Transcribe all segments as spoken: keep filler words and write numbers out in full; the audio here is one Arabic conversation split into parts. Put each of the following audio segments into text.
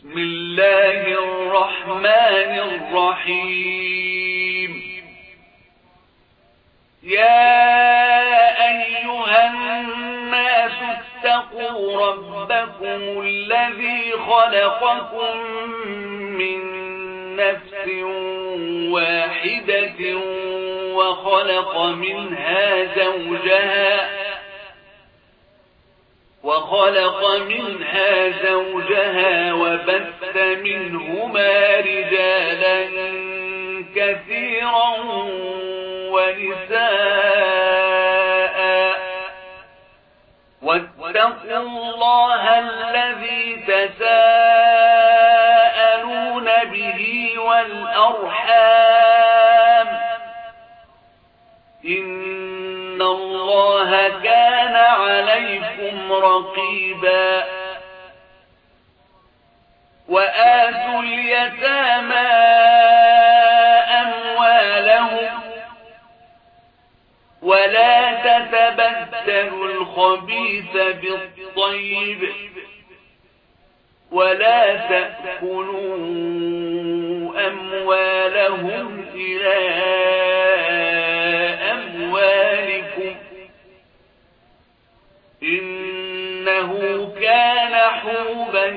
بسم الله الرحمن الرحيم. يا أيها الناس اتقوا ربكم الذي خلقكم من نفس واحدة وخلق منها زوجها وخلق منها زوجها وبث منهما رجالا كثيرا ونساء واتقوا الله الذي تساءلون به والأرحام إن الله كان عليكم رقيبا. وآتوا اليتامى أموالهم ولا تتبدلوا الخبيث بالطيب ولا تأكلوا أموالهم إلى أموالكم إنه كان حوبا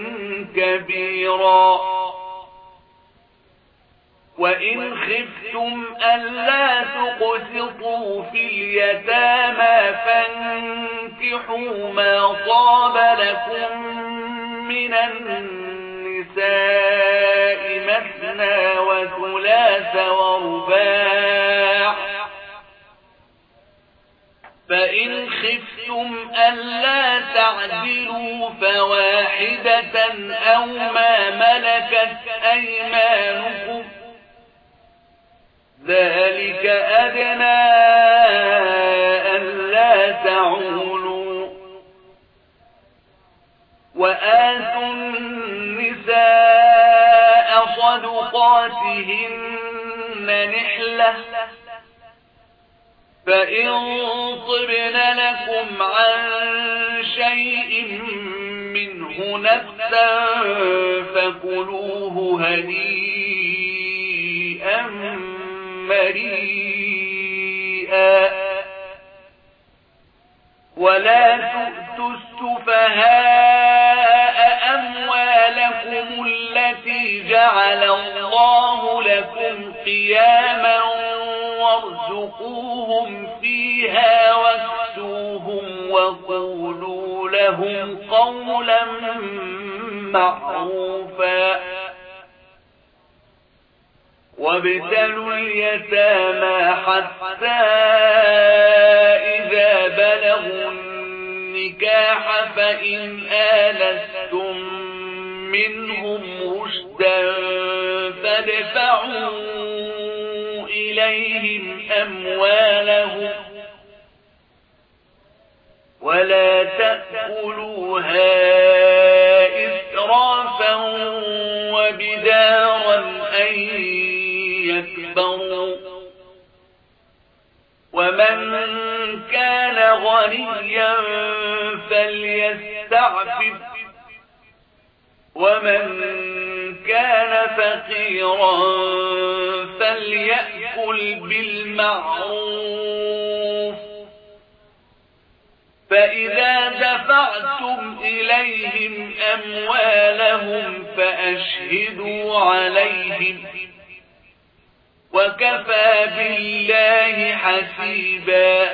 كبيرا. وإن خفتم ألا تقسطوا في اليتامى فانكحوا ما طاب لكم من النساء مثنى وثلاث ورباع، فإن خفتم ألا تعدلوا فواحدة أو ما ملكت أيمانكم ذلك أدنى ألا تعولوا. وآتوا النساء صدقاتهن نحلة فإن طبن لكم عن شيء منه نفسا فكلوه هنيئا مريئا. ولا تؤتوا السفهاء أموالكم التي جعل الله لكم قياما وارزقوهم فيها واكسوهم وقولوا لهم قولا معروفا. وابتلوا اليتامى حتى إذا بلغوا النكاح فإن آلستم منهم رشدا فادفعوا إليهم أموالهم ولا تأكلوها إسرافا وبدارا أن يكبروا. ومن كان غنيا فليستعفف ومن كان فقيرا فليأكل بالمعروف. فإذا دفعتم إليهم أموالهم فأشهدوا عليهم وكفى بالله حسيبا.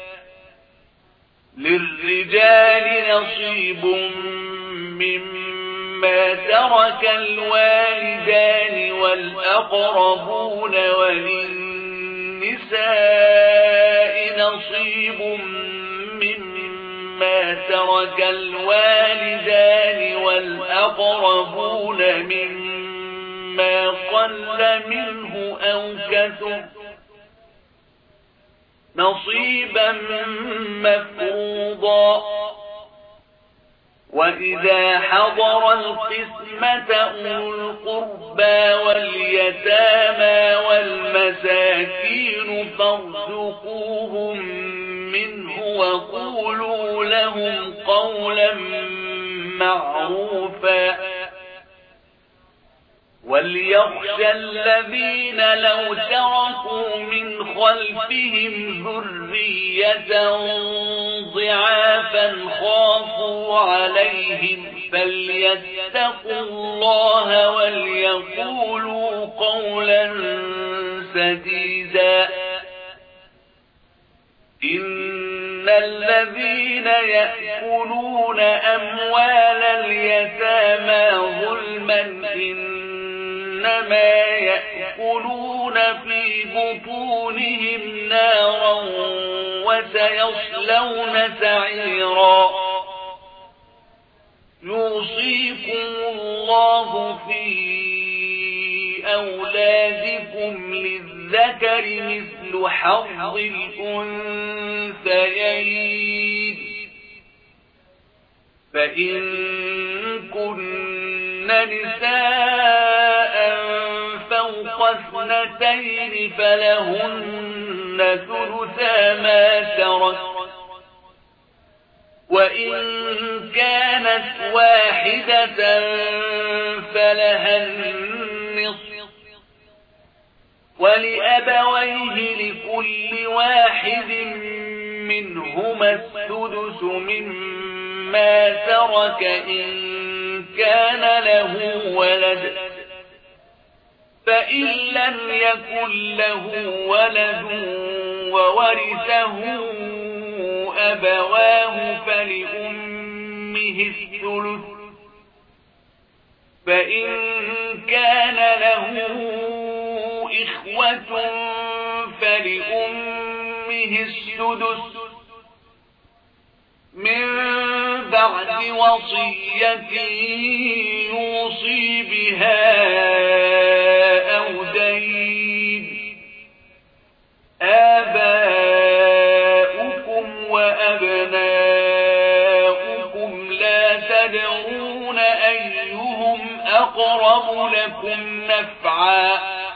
للرجال نصيب مما ترك الوالدان والأقربون وللنساء نصيب مما ترك الوالدان والأقربون مما قل منه أو كثر نصيبا مفروضا. وإذا حضر القسمة أولو القربى واليتامى والمساكين فارزقوهم منه وقولوا لهم قولا معروفا. وليخشى الذين لو تركوا من خلفهم ذرية ضعافا خافوا عليهم فليتقوا الله وليقولوا قولا سديدا. إن الذين يأكلون أموال اليتامى ظلما إنما يأكلون في بطونهم نارا وسيصلون سعيرا. يوصيكم الله في أولادكم للذكر مثل حظ الأنثيين فإن كن نساء فوق اثنتين فلهن ثلثا ما ترك وإن كانت واحدة فلها النصف ولأبويه لكل واحد منهما السدس مما ترك إن كان له ولد فإن لم يكن له ولد وورثه أبواه فلأمه الثلث فإن كان له إخوة فلأمه السدس من بعد وصية يوصي بها أو دين. آباؤكم وأبناؤكم لا تدرون أيهم أقرب لكم نفعا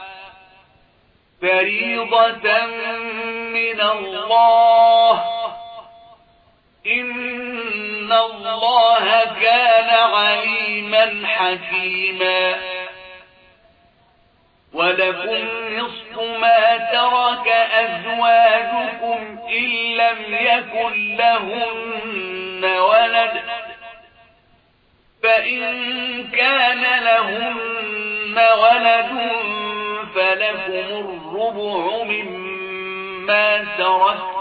فريضة من الله إن الله كان عليما حكيما. ولكم نصف ما ترك أزواجكم إن لم يكن لهن ولد فإن كان لهن ولد فلكم الربع مما ترك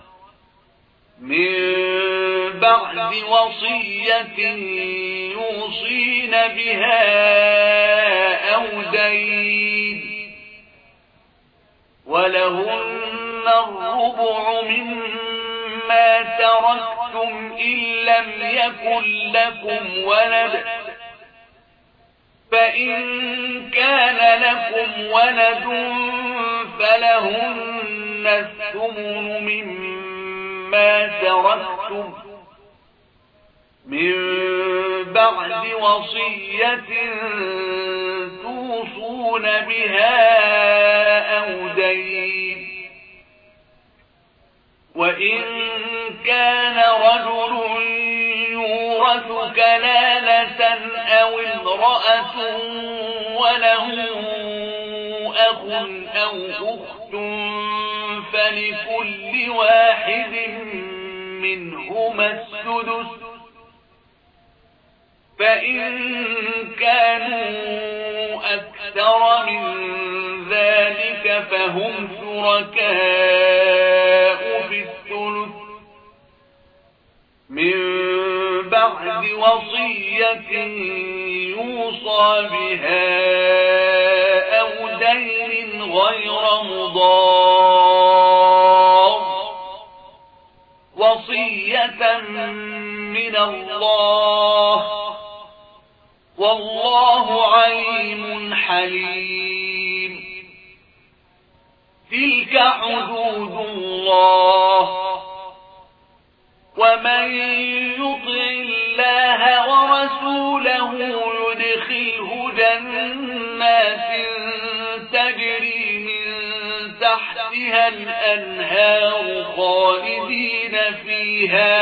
من بعد وصية يوصين بها أو دين. ولهن الربع مما تركتم إن لم يكن لكم ولد فإن كان لكم ولد فلهن الثمن مما تركتم من بعد وصية توصون بها أو دين. وإن كان رجل يورث كلالة أو امرأة وله أخ أو أخت فلكل واحد منهما السدس فإن كانوا أكثر من ذلك فهم شركاء في الثلث من بعد وصية يوصى بها أو دين غير مضار وصية من الله والله عليم حليم. تلك حدود الله ومن يطع الله ورسوله يدخله جنات تجري من تحتها الأنهار خالدين فيها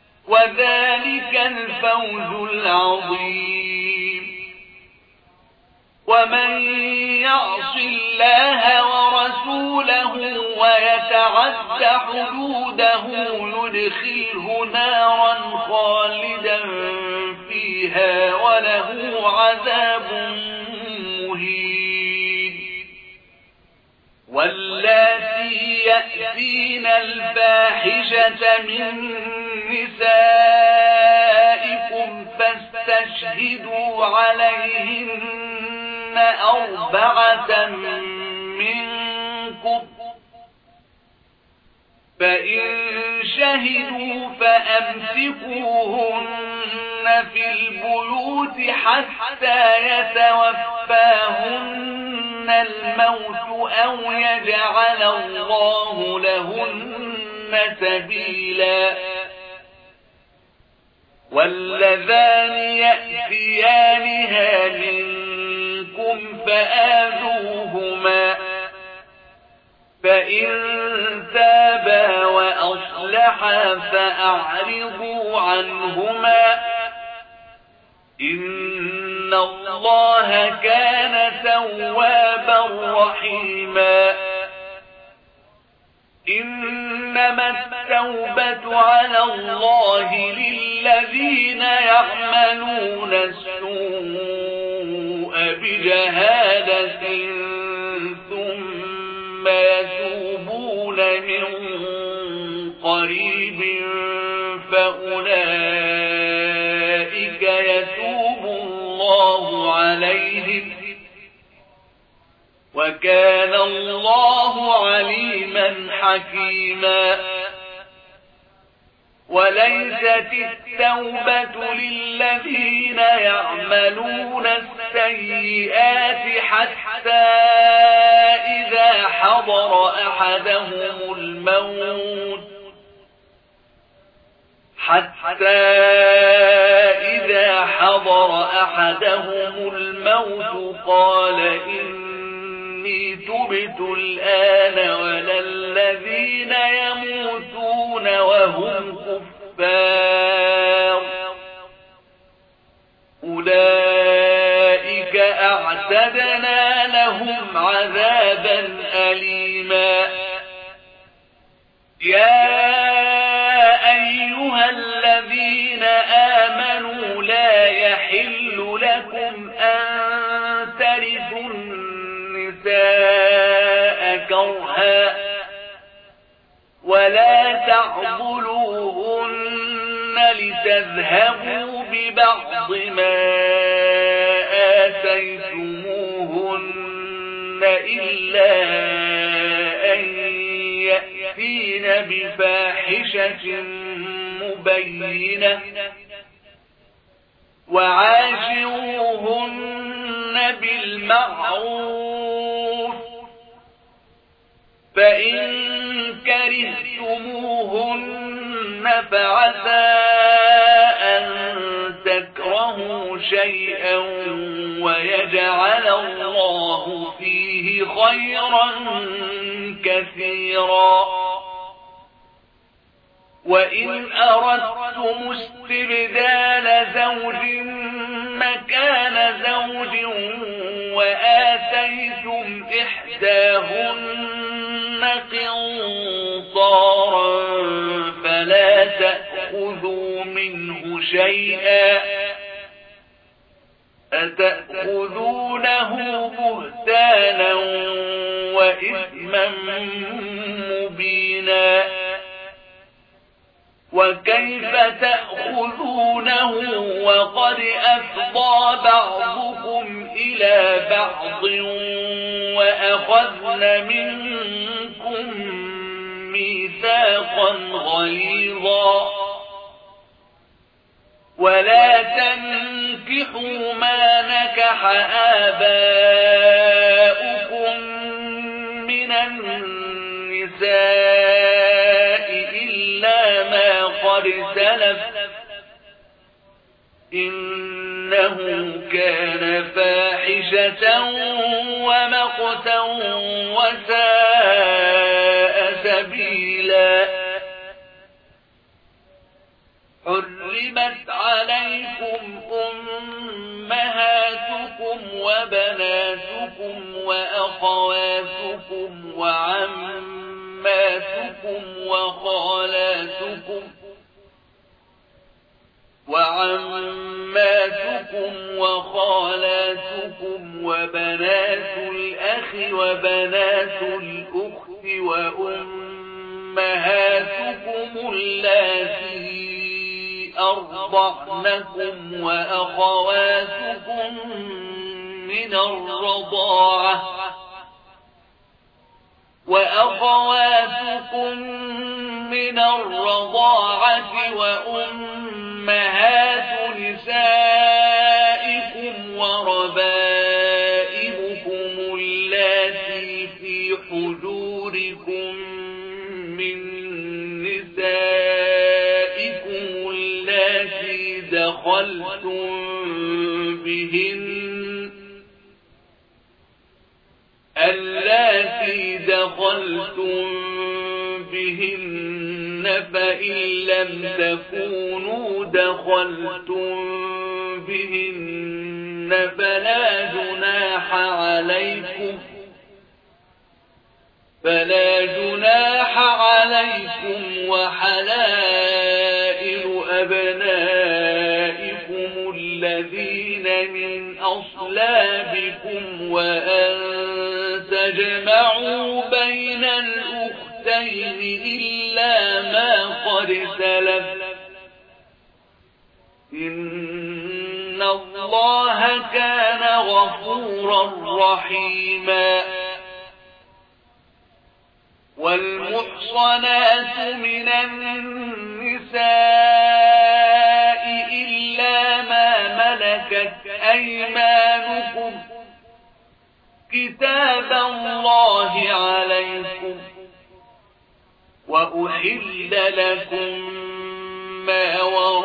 وذلك الفوز العظيم. ومن يعص الله ورسوله ويتعد حدوده يدخله نارا خالدا فيها وله عذاب مهين. واللاتي يأتين الفاحشة من نسائكم فاستشهدوا عليهن أربعة منكم، فإن شهدوا فأمسكوهن في البيوت حتى يتوفاهن الموت أو يجعل الله لهن سبيلا. واللذان يأتيانها منكم فآذوهما، فإن تابا وأصلحا فأعرضوا عنهما، إن الله كان توابا رحيما. إنما التوبة على الله للذين يعملون السوء بجهالة ثم يتوبون من قريب فأولئك يتوب الله عليهم، وكان الله عليما حكيما. وليست التوبة للذين يعملون السيئات حتى إذا حضر أحدهم الموت حتى إذا حضر أحدهم الموت قال إني تبت الآن ولا الذين يموتون وهم كفار، أولئك أعتدنا لهم عذابا أليما. يا أيها الذين آمنوا لا يحل لكم أن ترثوا النساء كرها ولا تعضلوهن لتذهبوا ببعض ما آتيتموهن إلا أن يأتين بفاحشة مبينة وعاشروهن بالمعروف، فإن كرهتموهن فعسى أن تكرهوا شيئا ويجعل الله فيه خيرا كثيرا. وإن أردتم استبدال زوج مكان زوج وآتيتم إحداهن قنطارا فلا تأخذوا منه شيئا، أتأخذونه بهتانا وإثما مبينا. وكيف تأخذونه وقد أفضى بعضكم إلى بعض وأخذن منكم ميثاقا غليظا. ولا تنكحوا ما نكح آباؤكم من النساء إلا ما قد سلف إنه كان فاحشة ومقتا وساء سبيلا. حرمت عليكم أمهاتكم وبناتكم وأخواتكم وعماتكم وخالاتكم وعماتكم وخالاتكم وبنات الأخ وبنات الأخت وأمهاتكم اللاتي أرضعنكم وأخواتكم من الرضاعة وأخواتكم من الرضاعة وأمهات نسائكم وربائبكم اللاتي في حجوركم من نسائكم اللاتي دخلتم بهن اللاتي دخلتم بهن فإن لم تكونوا دخلتم بهن فلا جناح عليكم فلا جناح عليكم وحلائل أبنائكم الذين من أصلابكم وأن تجمعوا بين الأختين إلا ما قد سلف إن الله كان غفورا رحيما. والمحصنات من النساء إلا ما ملكت أيمانكم كتاب الله عليكم وأحل لكم ما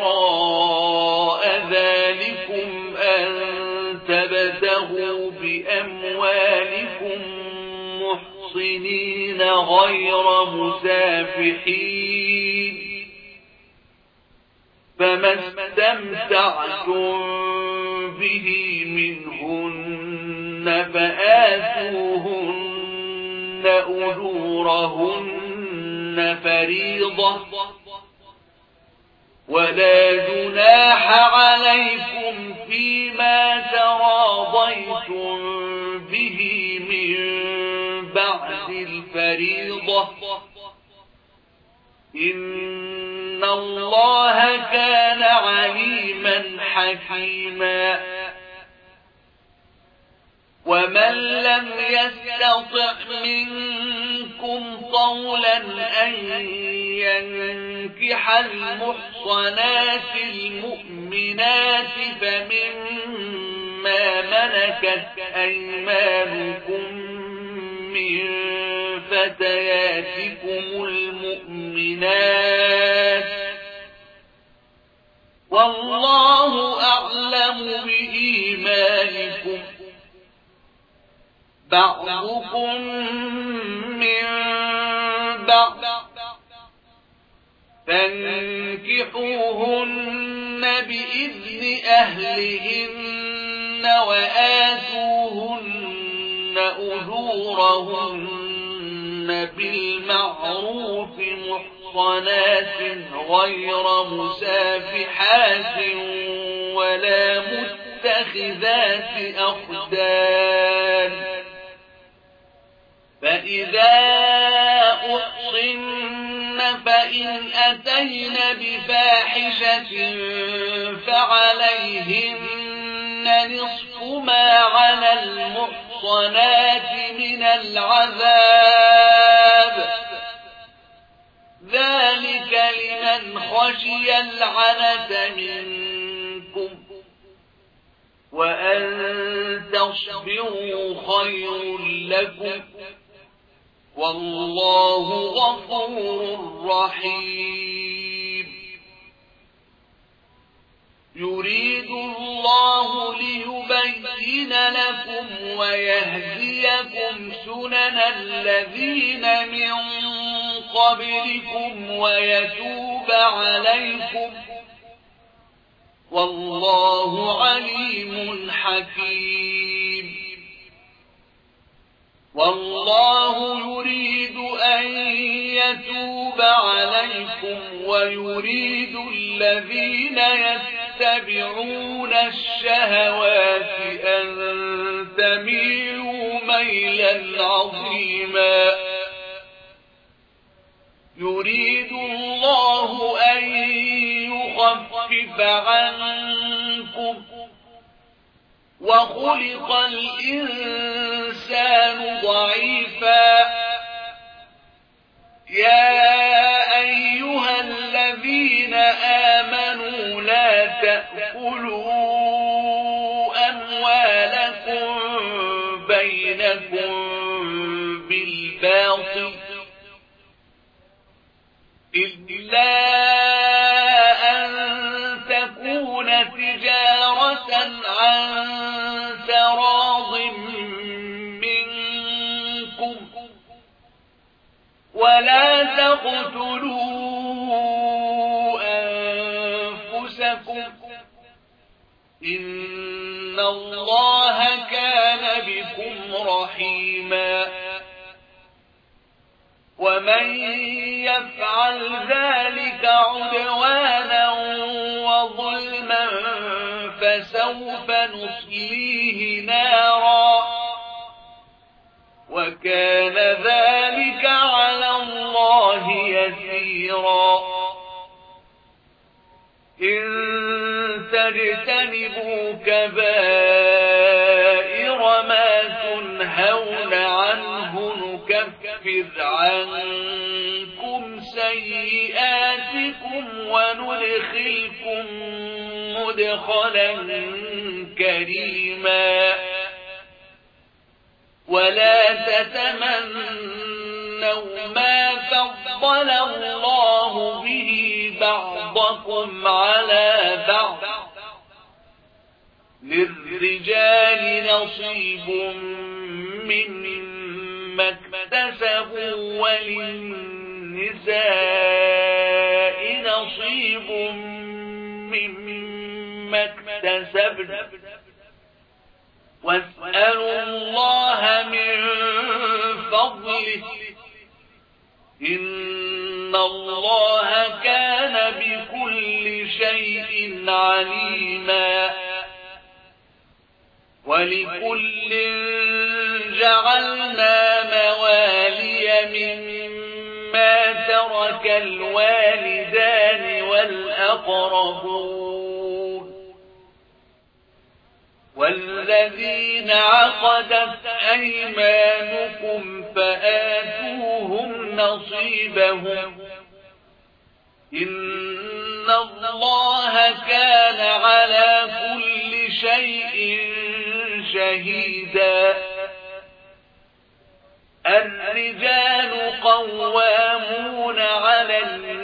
وراء ذلكم أن تبتغوا بأموالكم محصنين غير مسافحين فما استمتعتم به منهن فآتوهن أجورهن فريضة ولا جناح عليكم فيما تراضيتم به من بعد الفريضة إن الله كان عليما حكيما. ومن لم يستطع منكم طولا أن ينكح المحصنات المؤمنات فمما ملكت أيمانكم من فتياتكم المؤمنات والله أعلم بإيمانكم بعضكم من بعض فانكحوهن بإذن أهلهن وآتوهن أجورهن بالمعروف محصنات غير مسافحات ولا متخذات أخدان فإذا أحصن فإن أتين بفاحشة فعليهن نصف ما على المحصنات من العذاب ذلك لمن خشي العنة منكم وأن تصبروا خير لكم والله غفور رحيم. يريد الله ليبين لكم ويهديكم سنن الذين من قبلكم ويتوب عليكم والله عليم حكيم. حكيم والله يريد أن يتوب عليكم ويريد الذين يتبعون الشهوات أن تميلوا ميلا عظيما يريد الله أن يخفف عنكم وخلق الإنسان ضعيفا يا أيها الذين آمنوا لا تأكلوا أموالكم بينكم بالباطل إلا أن تكون تجارة عن تراض منكم ولا تقتلوا أنفسكم إن الله كان بكم رحيما ومن يفعل ذلك عدوانا وظلما فسوف نصليه نارا وكان ذلك على الله يسيرا إن تجتنبوا كبائر ما تنهون عنه نكفر عنكم سيئاتكم وندخلكم مدخلا كريما ولا تتمنوا ما فضل الله به بعضكم على بعض للرجال نصيب مما اكتسبوا وللنساء نصيب مما اكتسبن واسألوا الله من فضله إن الله كان بكل شيء عليما ولكل جعلنا موالي مما ترك الوالدان والأقربون والذين عقدت أيمانكم فآتوهم نصيبهم إن الله كان على كل شيء شهيدا الرجال قوامون على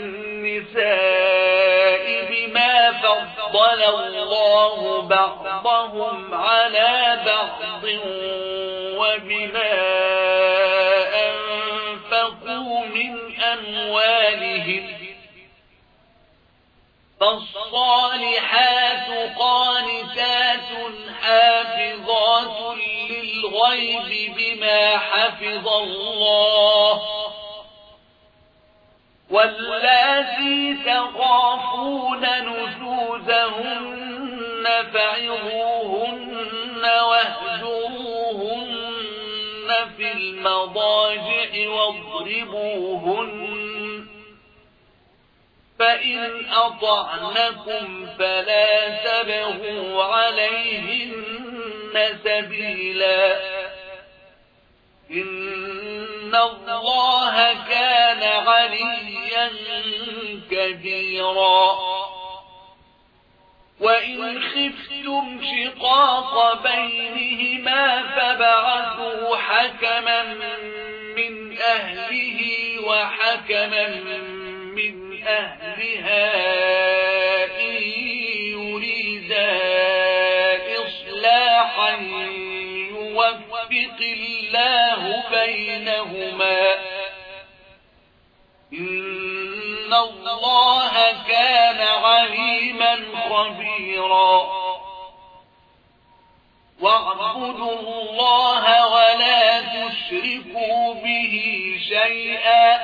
النساء بما فضل الله بعضهم على بعض وبما أنفقوا من أموالهم فالصالحات قانتات حافظات للغيب بما حفظ الله واللاتي تخافون نشوزهن فعظوهن واهجروهن في المضاجع واضربوهن فإن أطعنكم فلا تبغوا عليهن سبيلا إن الله كان عليا كبيرا وإن خفتم شقاق بينهما فبعثوا حكما من أهله وحكما من أهلها إن يريدا إصلاحا يوفق الله بينهما إن الله كان عليما خبيرا واعبدوا الله ولا تشركوا به شيئا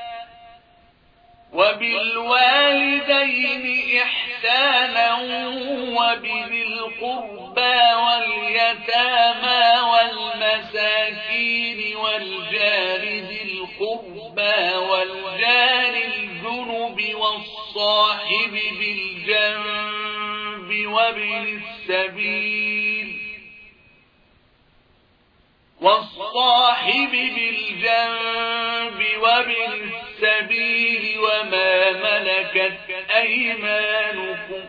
وبالوالدين إحسانا وبذي القربى واليتامى والمساكين والجار ذي القربى والجار الجنب والصاحب بالجنب وابن السبيل والصاحب بالجنب وابن السبيل وما ملكت أيمانكم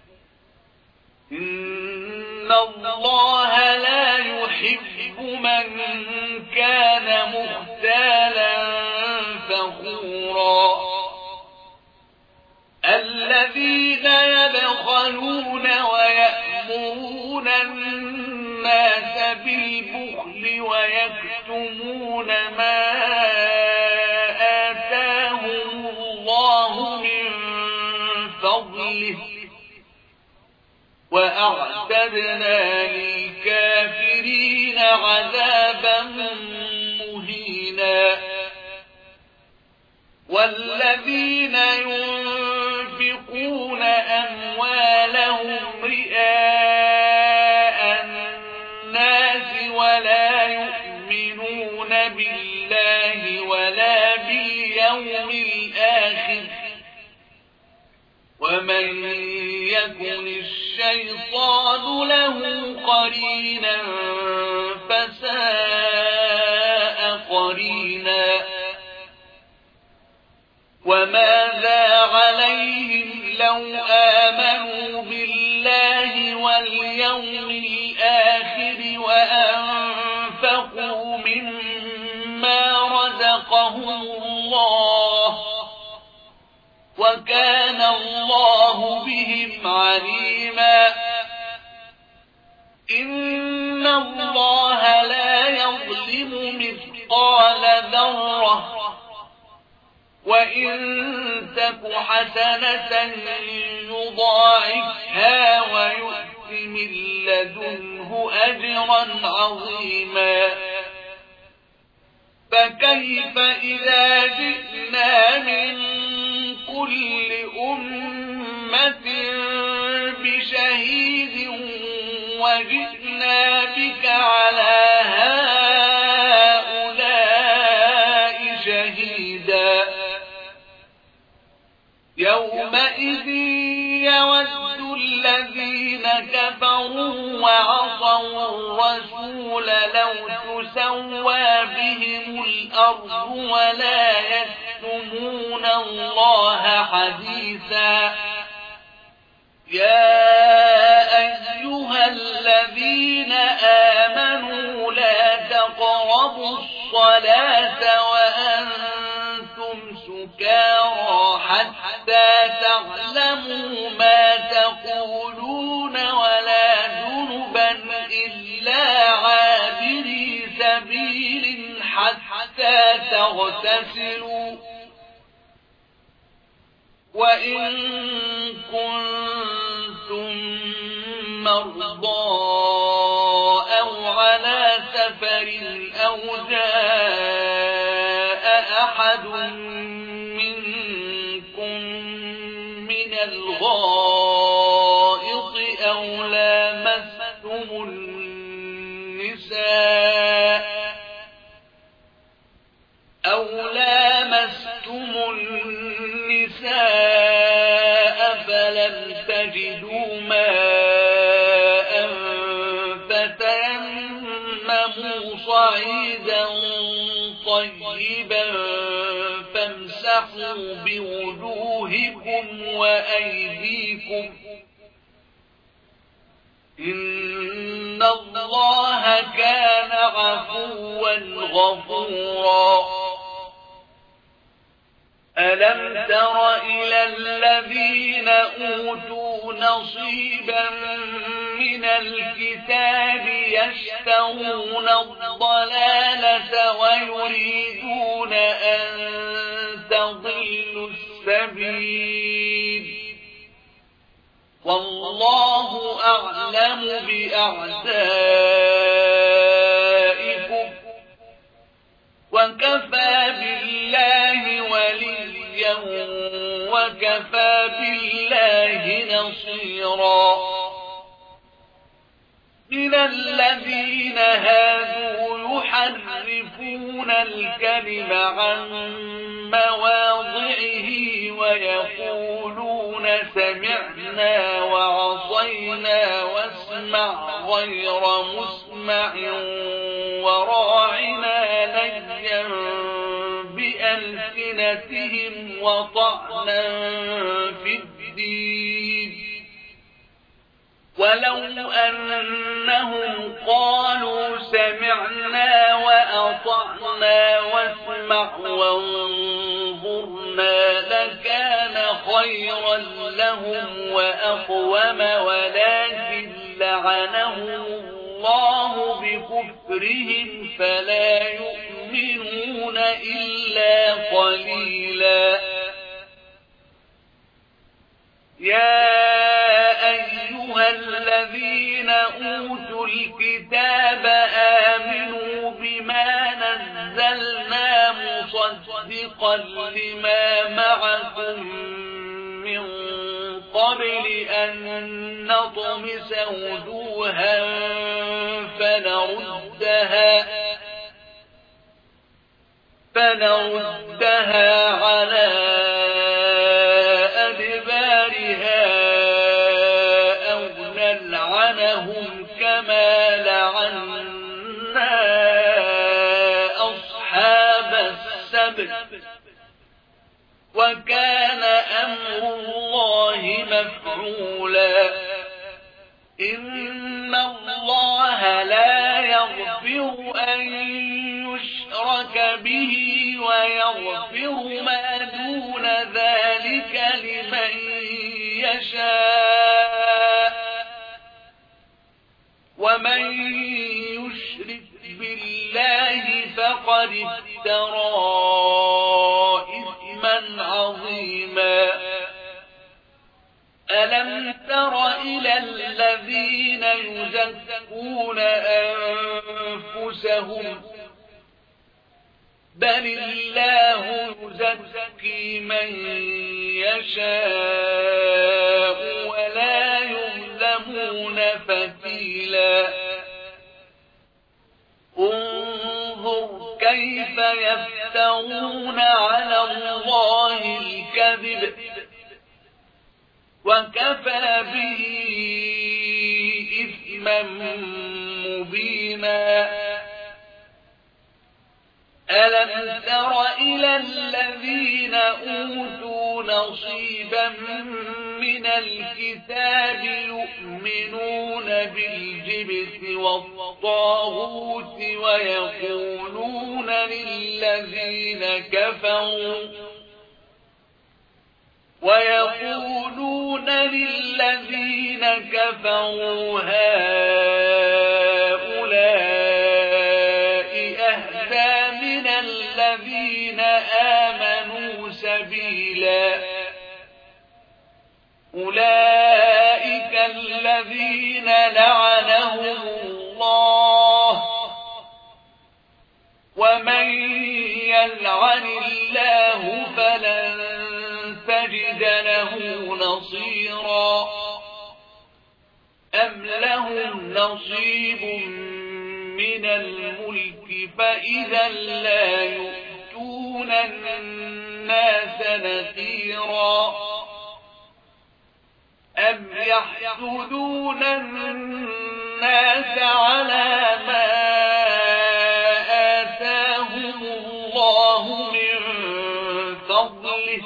إن الله لا يحب من كان مختالا فخورا الذين يبخلون ويأمرون الناس بالبخل ويكتمون ما آتاهم الله من فضله وأعتدنا للكافرين عذابا مهينا والذين ينفقون أموالهم رئاء الناس ولا يؤمنون بالله ولا باليوم الآخر ومن يكن الشيطان له قرينا فساء قرينا وماذا عليهم لو آمنوا بالله واليوم الآخر وأنفقوا مما رزقهم الله وكان الله بهم عليما إن الله لا يظلم مثقال ذرة وإن تك حسنة يضاعفها ويؤت من لدنه أجرا عظيما فكيف إذا جئنا من كل أمة بشهيد وجئنا بك على هؤلاء شهيدا يومئذ يود الذين كفروا وعصوا الرسول لو تسوى بهم الأرض ولا يكتمون الله حديثا يا أيها الذين آمنوا لا تقربوا الصلاة وأنتم سكارى حتى تعلموا ما تقولون ولا جنبا إلا عابري سبيل حتى تغتسلوا وإن كنتم مرضى أو على سفر أو جاء أحد منكم من الغائط أو لامستم النساء أو لامستم النساء فلم تجدوا ماء فتيمموا صعيدا طيبا فامسحوا بوجوهكم وأيديكم إن الله كان عفوا غفورا ألم تر إلى الذين أوتوا نصيبا من الكتاب يشترون الضلالة ويريدون أن تضلوا السبيل والله أعلم بأعدائكم وكفى بالله نصيرا. من الذين هادوا يحرفون الكلم عن مواضعه ويقولون سمعنا وعصينا واسمع غير مسمع وراعنا ليا بألسنتهم وطعنا في الدين. ولو أنهم قالوا سمعنا وأطعنا واسمع وانظرنا لكان خيرا لهم وأقوم، ولكن لعنهم الله بكفرهم فلا يؤمنون إلا قليلا. يا أيها الذين أوتوا الكتاب آمنوا بما نزلنا مصدقا لما معكم من قبل أن نطمس وجوها فنردها فنردها على أدبارها أو نلعنهم كما لعنا أصحاب السبت وكان أمر الله مفعولا. إن الله لا يغفر أن يشرك به ويغفر ما دون ذلك لمن يشاء، ومن يشرك بالله فقد افترى إثما عظيما. ألم تر إلى الذين يزكون أنفسهم بل الله يزكي من يشاء ولا يظلمون فتيلا. انظر كيف يفترون على الله الكذب وكفى به إثما مبينا. ألم تر إلى الذين أوتوا نصيبا من الكتاب يؤمنون بالجبت والطاغوت ويقولون للذين كفروا ويقولون للذين كفروا هؤلاء أهدى من الذين آمنوا سبيلا. أولئك الذين لعنهم الله، ومن يلعن الله فلن تجد له نصيرا. أم لهم نصيب من الملك فإذا لا يؤتون الناس نذيرا. أم يحسدون الناس على ما آتاهم الله من فضله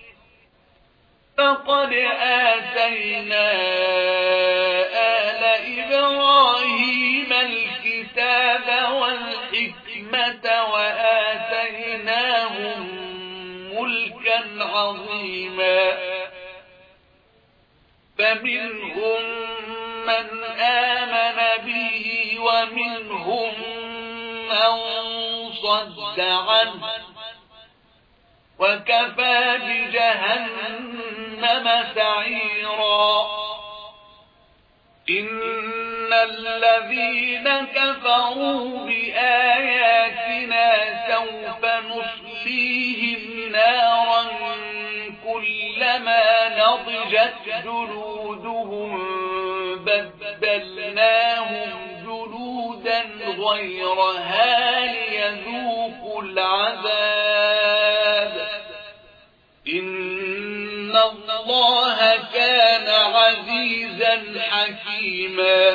فقد آتينا آل إبراهيم الكتاب والحكمة وآتيناهم ملكا عظيما. فمنهم من آمن به ومنهم من صد عنه وكفى بجهنم سعيرا. إن الذين كفروا بآياتنا سوف نصليهم نارا كلما نضجت جلودهم بدلناهم جلودا غيرها ليذوقوا العذاب إن الله كان عزيزا حكيما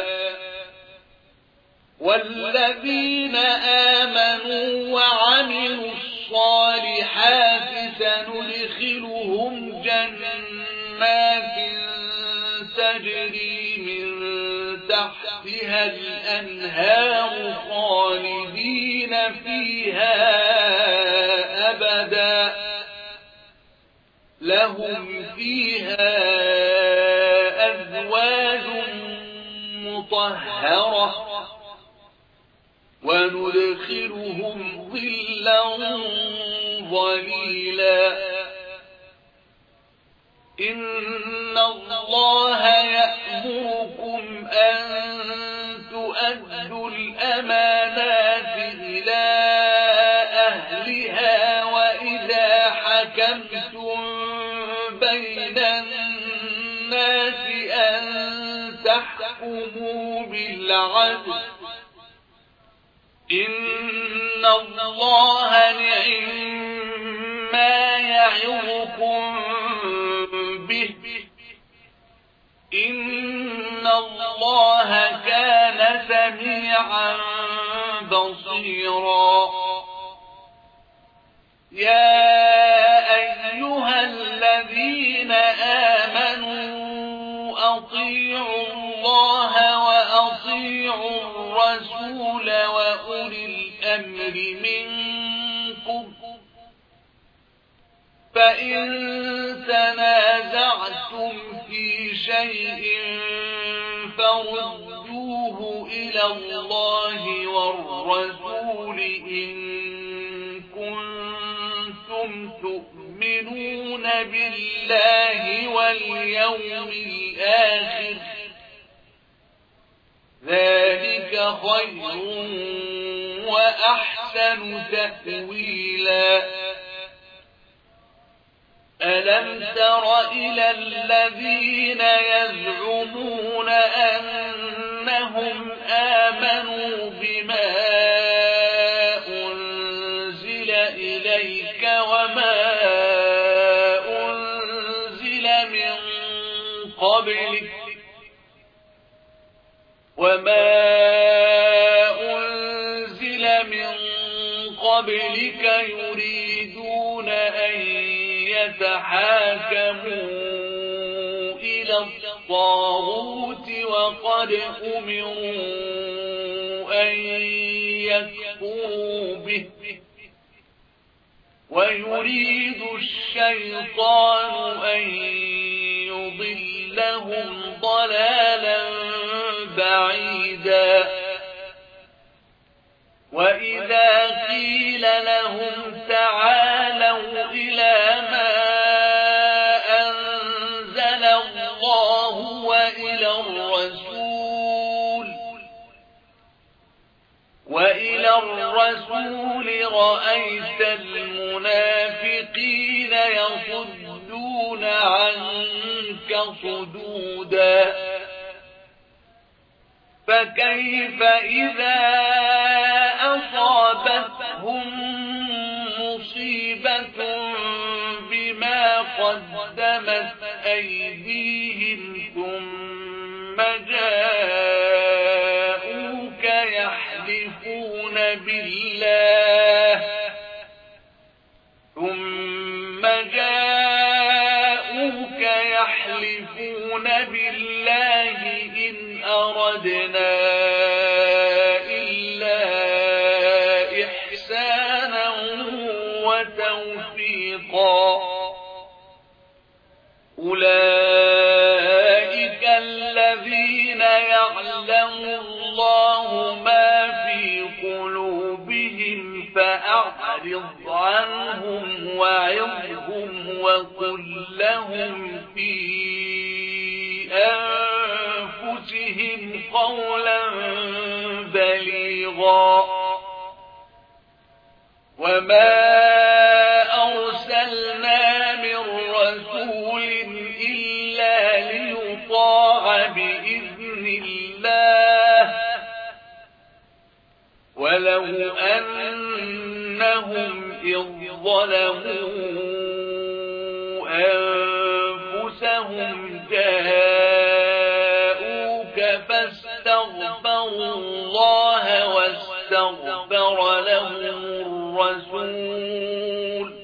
والذين آمنوا وعملوا الصالحات سندخلهم جنات تجري من تحتها الأنهار خالدين فيها أبدا لهم فيها أزواج مطهرة وندخلهم ظلا ظليلا إن الله يأمركم أن تؤدوا الأمانات إلى أهلها وإذا حكمتم بين الناس أن تحكموا بالعدل إن الله نعما يعظكم به إن الله كان سميعا بصيرا يا أيها الذين آمنوا أطيعوا الله وأطيعوا الرسول وأولي الأمر منكم فإن تنازعتم في شيء فردوه إلى الله والرسول إن كنتم تؤمنون بالله واليوم الآخر ذلك خير وأحسن تأويلا ألم تر إلى الذين يزعمون أنهم آمنوا بما أنزل إليك وما أنزل من قبلك وما أنزل من قبلك يريدون أن يتحاكموا إلى الطاغوت وقد أمروا أن يكفروا به ويريد الشيطان أن يضلهم ضلالا بعيدا وإذا قيل لهم تعالوا إلى ما أنزل الله وإلى الرسول وإلى الرسول رأيت المنافقين يصدون عنك صدودا فكيف إذا أصابتهم مصيبة بما قدمت أيديهم ثم جاءوك يحلفون بالله ثم جاءوك يحلفون بالله إن أردنا إلا إحسانا وتوفيقا أولئك الذين يعلم الله ما في قلوبهم فأعرض عنهم وعظهم وقل لهم في أنفسهم قولا بليغا وما أرسلنا من رسول ولو أنهم إذ ظلموا أنفسهم جاءوك فاستغفروا الله واستغفر لهم الرسول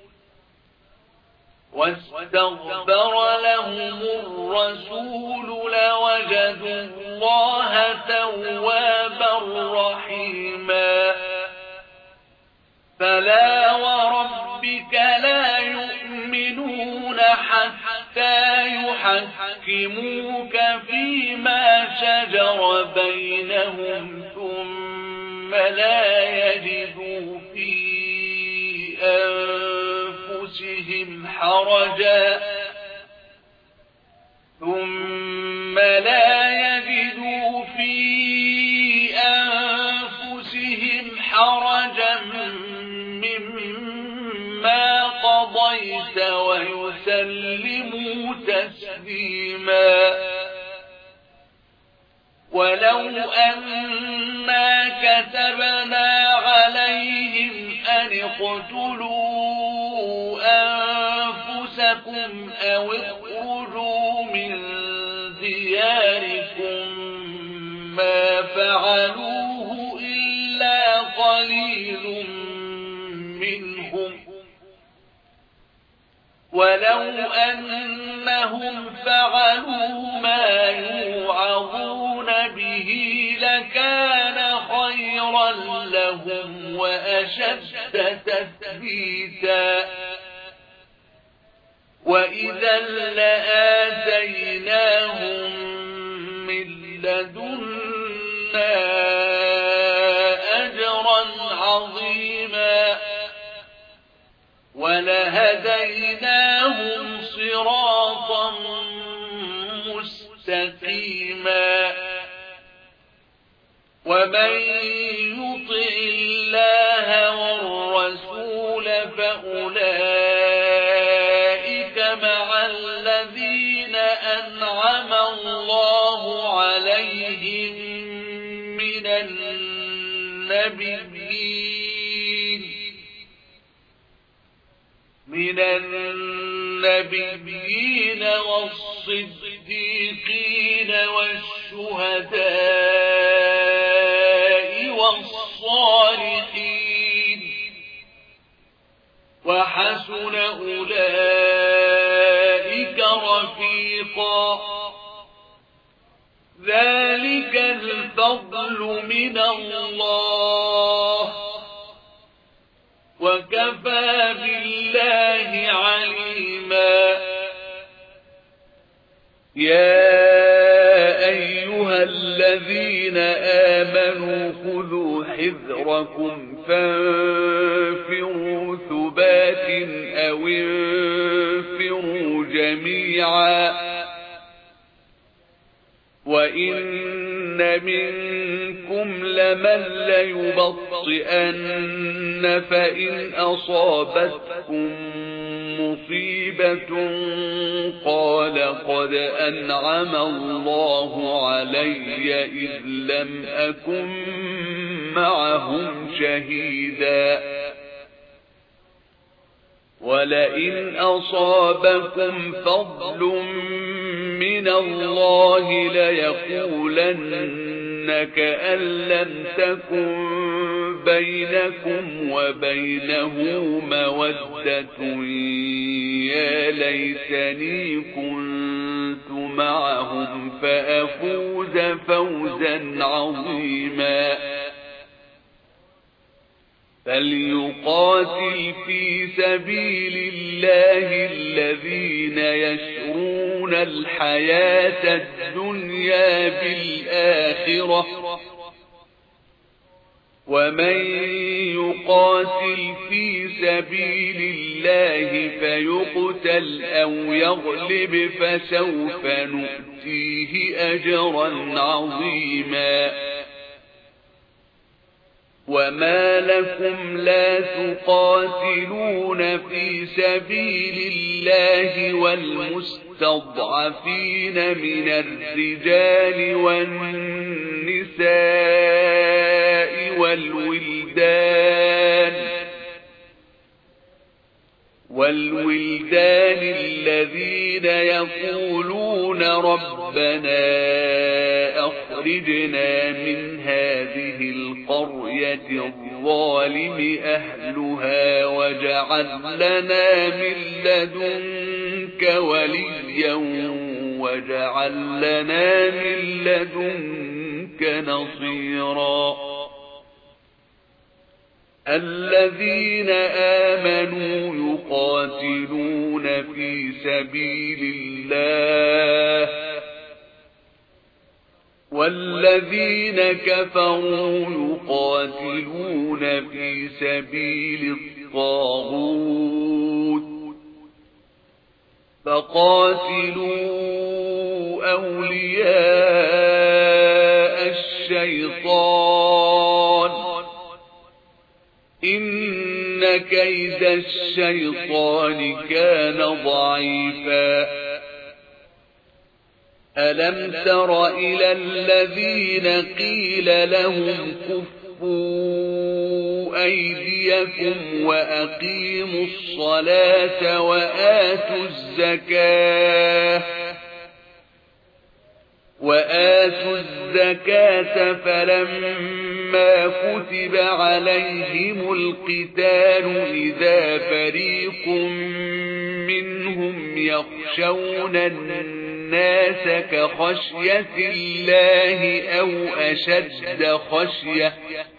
واستغفر لهم الرسول لوجدوا الله توابا رحيما فلا وربك لا يؤمنون حتى يحكموك فيما شجر بينهم ثم لا يجدوا في أنفسهم حرجا ثم لا يجدوا في أنفسهم حرجا مما قضيت ويسلموا تسليما ولو أنا كتبنا عليهم أن اقتلوا أنفسكم أو اخرجوا من دياركم ما فعلوه إلا قليل منهم ولو أنهم فعلوا ما يوعظون به لكان خيرا لهم وأشد تثبيتا وإذا لآتيناهم من لدنا أجرا عظيما ولهديناهم صراطا مستقيما ومن يطع الله والرسول فأولئك مع الذين أنعم الله عليهم من النبيين من النبيين والصديقين والشهداء والصالحين وحسن أولئك رفيقا ذلك الفضل من الله وكفى بالله عليما يا أيها الذين آمنوا خذوا حذركم فانفروا ثبات أو انفروا جميعا وإن منكم لمن ليبطئن فإن أصابتكم مصيبة قال قد أنعم الله علي إذ لم أكن معهم شهيدا ولئن أصابكم فضل من الله ليقولن كأن لم تكن بينكم وبينه مودة يا ليتني كنت معهم فأفوز فوزا عظيما فليقاتل في سبيل الله الذين يشرون الحياة الدنيا بالآخرة ومن يقاتل في سبيل الله فيقتل أو يغلب فسوف نؤتيه أجرا عظيما وما لكم لا تقاتلون في سبيل الله والمستضعفين من الرجال والنساء والولدان يقولون ربنا أخرجنا من هذه القرية الظالم أهلها واجعل لنا من لدنك وليا واجعل لنا من لدنك نصيرا الذين آمنوا يقاتلون في سبيل الله والذين كفروا يقاتلون في سبيل الطاغوت فقاتلوا أولياء الشيطان إن كيد الشيطان كان ضعيفا ألم تر إلى الذين قيل لهم كفوا أيديكم وأقيموا الصلاة وآتوا الزكاة وآتوا الزكاة فلما كتب عليهم القتال إذا فريق منهم يخشون الناس كخشية الله أو أشد خشية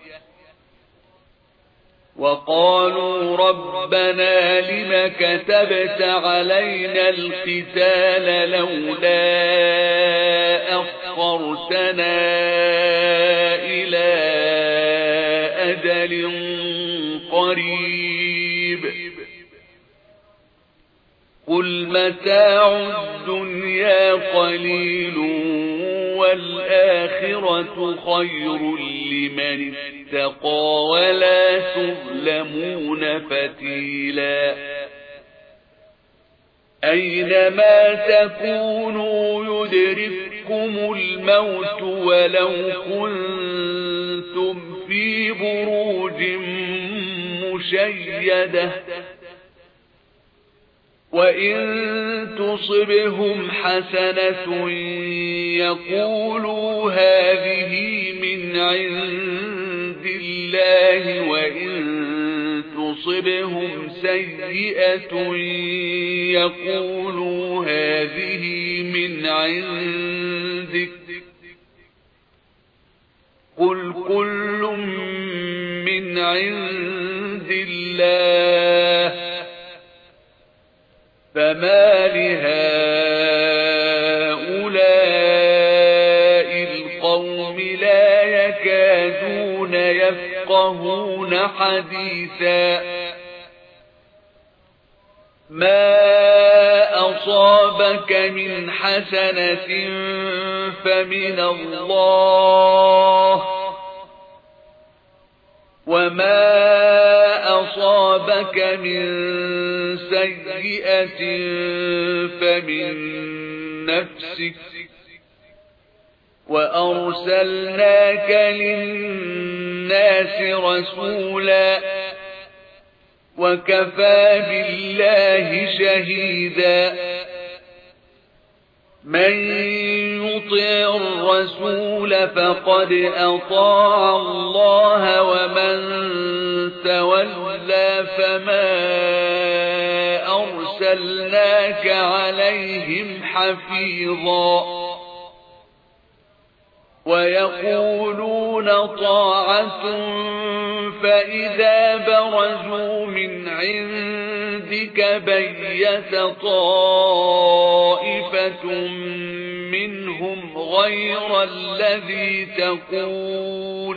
وقالوا ربنا لم كتبت علينا القتال لولا أخرتنا إلى أجل قريب قل متاع الدنيا قليل والآخرة خير لمن اتقى ولا تظلمون فتيلا أينما تكونوا يدرككم الموت ولو كنتم في بروج مشيدة وإن تصبهم حسنة يقولوا هذه من عند الله وإن تصبهم سيئة يقولوا هذه من عندك قل كل من عند الله فما لهؤلاء القوم لا يكادون يفقهون حديثا ما أصابك من حسنة فمن الله وما أصابك من سيئة فمن نفسك وأرسلناك للناس رسولا وكفى بالله شهيدا من يطع الرسول فقد أطاع الله ومن تولى فما أرسلناك عليهم حفيظا ويقولون طاعة فإذا برزوا من عندك بيت طائفة منهم غير الذي تقول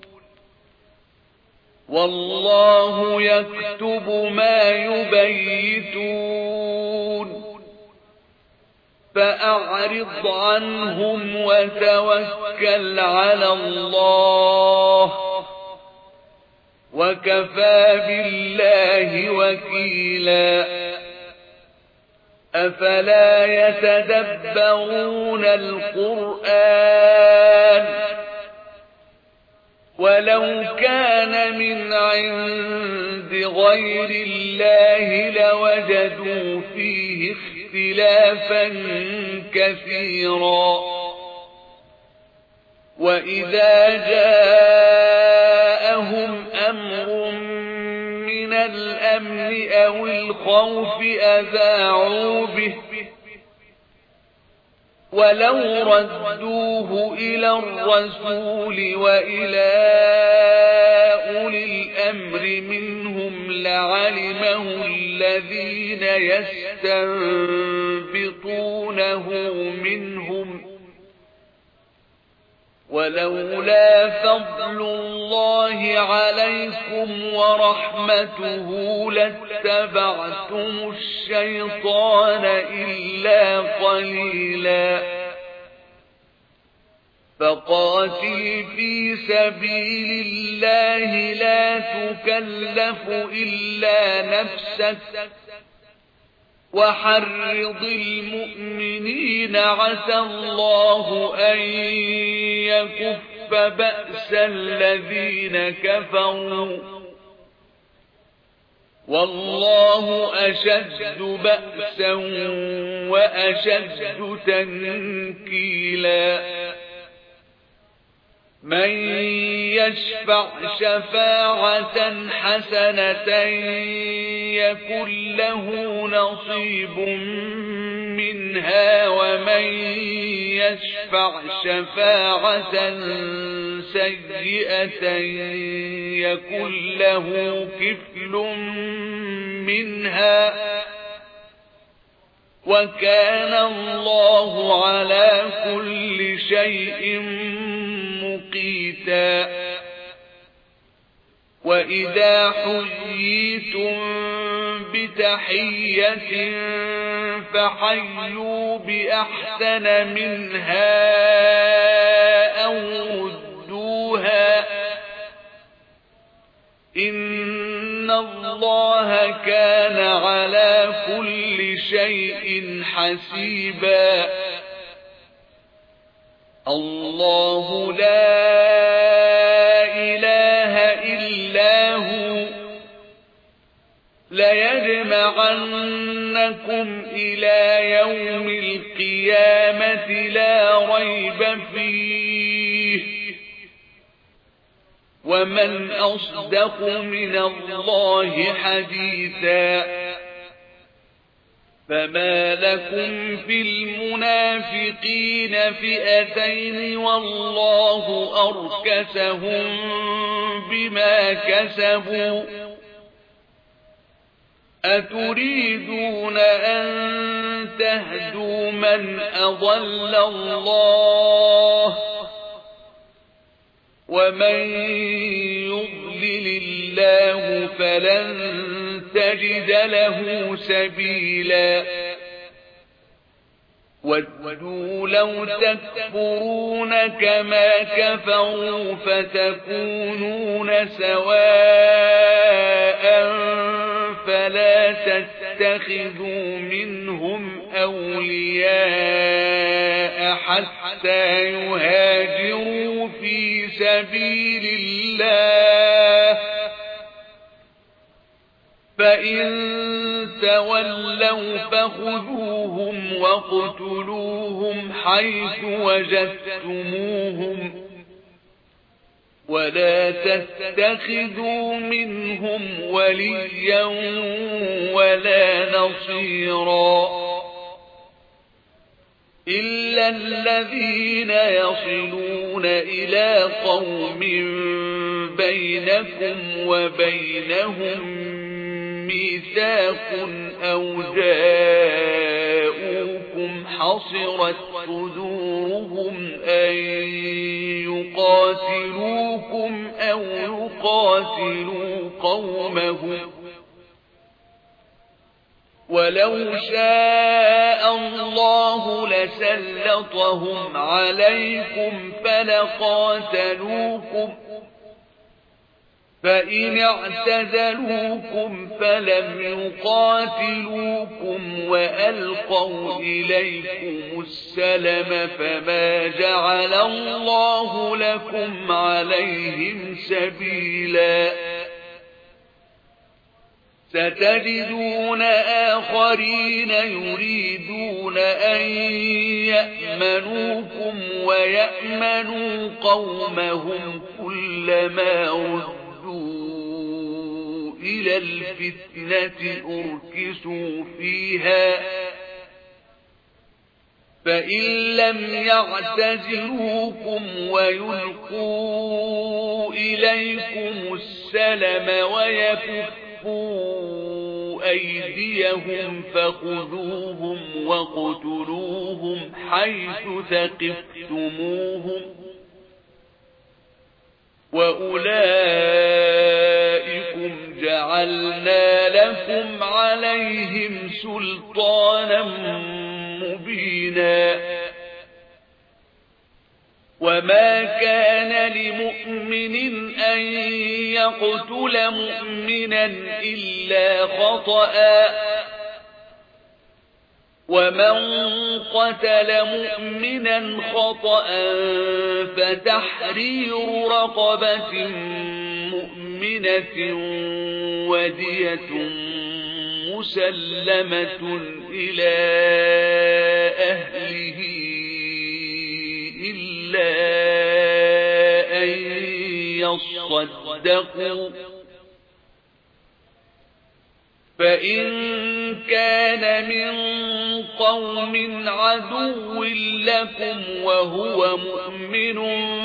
والله يكتب ما يبيتون فأعرض عنهم وتوكل على الله وكفى بالله وكيلا أفلا يتدبرون القرآن ولو كان من عند غير الله لوجدوا فيه اختلافا كثيرا وإذا جاءهم أمر من الأمن أو الخوف أذاعوا به ولو ردوه إلى الرسول وإلى أولي الأمر منهم لعلمه الذين يستنبطونه منهم ولولا فضل الله عليكم ورحمته لاتبعتم الشيطان إلا قليلا فقاتل في سبيل الله لا تكلف إلا نفسك وحرض المؤمنين عسى الله أن يكف بأس الذين كفروا والله أشد بأسا وأشد تنكيلا من يشفع شفاعة حسنة يكن له نصيب منها ومن يشفع شفاعة سيئة يكن له كفل منها وكان الله على كل شيء مقيتا وإذا حييتم بتحية فحيوا بأحسن منها أو ردوها إن الله كان على كل شيء حسيبا الله لا إله إلا هو ليجمعنكم إلى يوم القيامة لا ريب فيه ومن أصدق من الله حديثا فما لكم في المنافقين فئتين والله أركسهم بما كسبوا أتريدون أن تهدوا من أضل الله ومن يضلل الله فلن تجد له سبيلا ودوا لو تكفرون كما كفروا فتكونون سواء فلا تتخذوا منهم أولياء حتى يهاجروا في سبيل الله فإن تولوا فخذوهم واقتلوهم حيث وجدتموهم ولا تتخذوا منهم وليا ولا نصيرا إلا الذين يصلون إلى قوم بينكم وبينهم ميثاق أو جاءوكم حصرت صدورهم أن يقاتلوكم أو يقاتلوا قومهم ولو شاء الله لسلطهم عليكم فلقاتلوكم فإن اعتزلوكم فلم يقاتلوكم وألقوا إليكم السلم فما جعل الله لكم عليهم سبيلا ستجدون آخرين يريدون أن يأمنوكم ويأمنوا قومهم كلما ردوا إلى الفتنة أركسوا فيها فإن لم يعتزلوكم ويلقوا إليكم السلم ويكفوا أيديهم فخذوهم وقتلوهم حيث ثقفتموهم وأولئكم جعلنا لكم عليهم سلطانا مبينا وما كان لمؤمن أن يقتل مؤمنا إلا خطأ ومن قتل مؤمنا خطأ فتحرير رقبة مؤمنة ودية مسلمة إلى أهله إلا أن يصدقوا فإن كان من قوم عدو لكم وهو مؤمن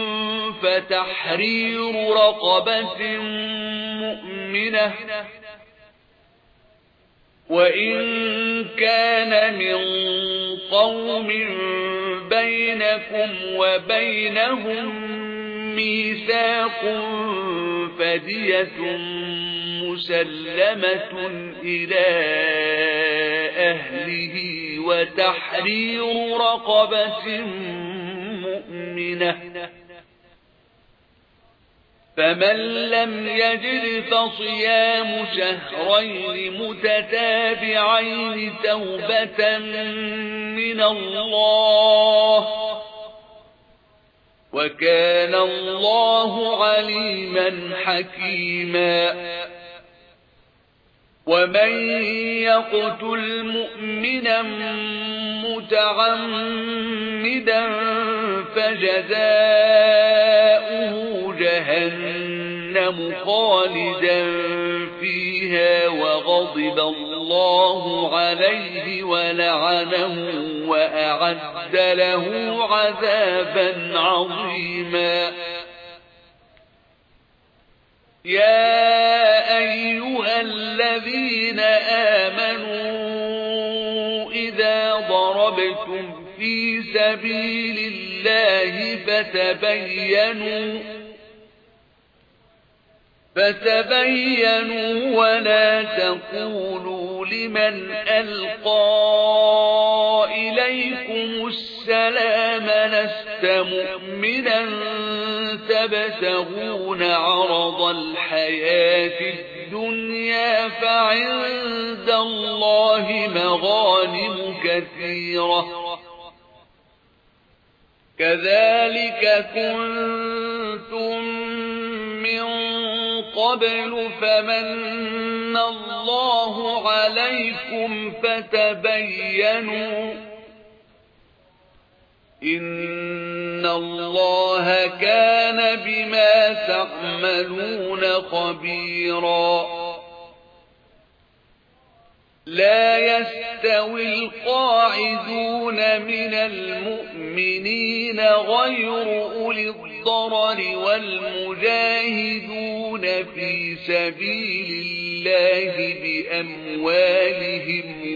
فتحرير رقبة مؤمنة وإن كان من قوم بينكم وبينهم ميثاق فدية مسلمة إلى أهله وتحرير رقبة مؤمنة فمن لم يجد فصيام شهرين متتابعين توبة من الله وكان الله عليما حكيما ومن يقتل مؤمنا متعمدا فجزاؤه جهنم خالدا فيها وغضب الله عليه ولعنه وأعد له عذابا عظيما يا أيها الذين آمنوا إذا ضربتم في سبيل الله فتبينوا فتبينوا ولا تقولوا لمن ألقى إليكم السلام لست مؤمنا تبتغون عرض الحياة الدنيا فعند الله مغانم كثيرة كذلك كنتم من قبل فمن الله عليكم فتبينوا إن الله كان بما تعملون خبيرا لا يستوي القاعدون من المؤمنين غير أولي الضرر والمجاهدون في سبيل الله بأموالهم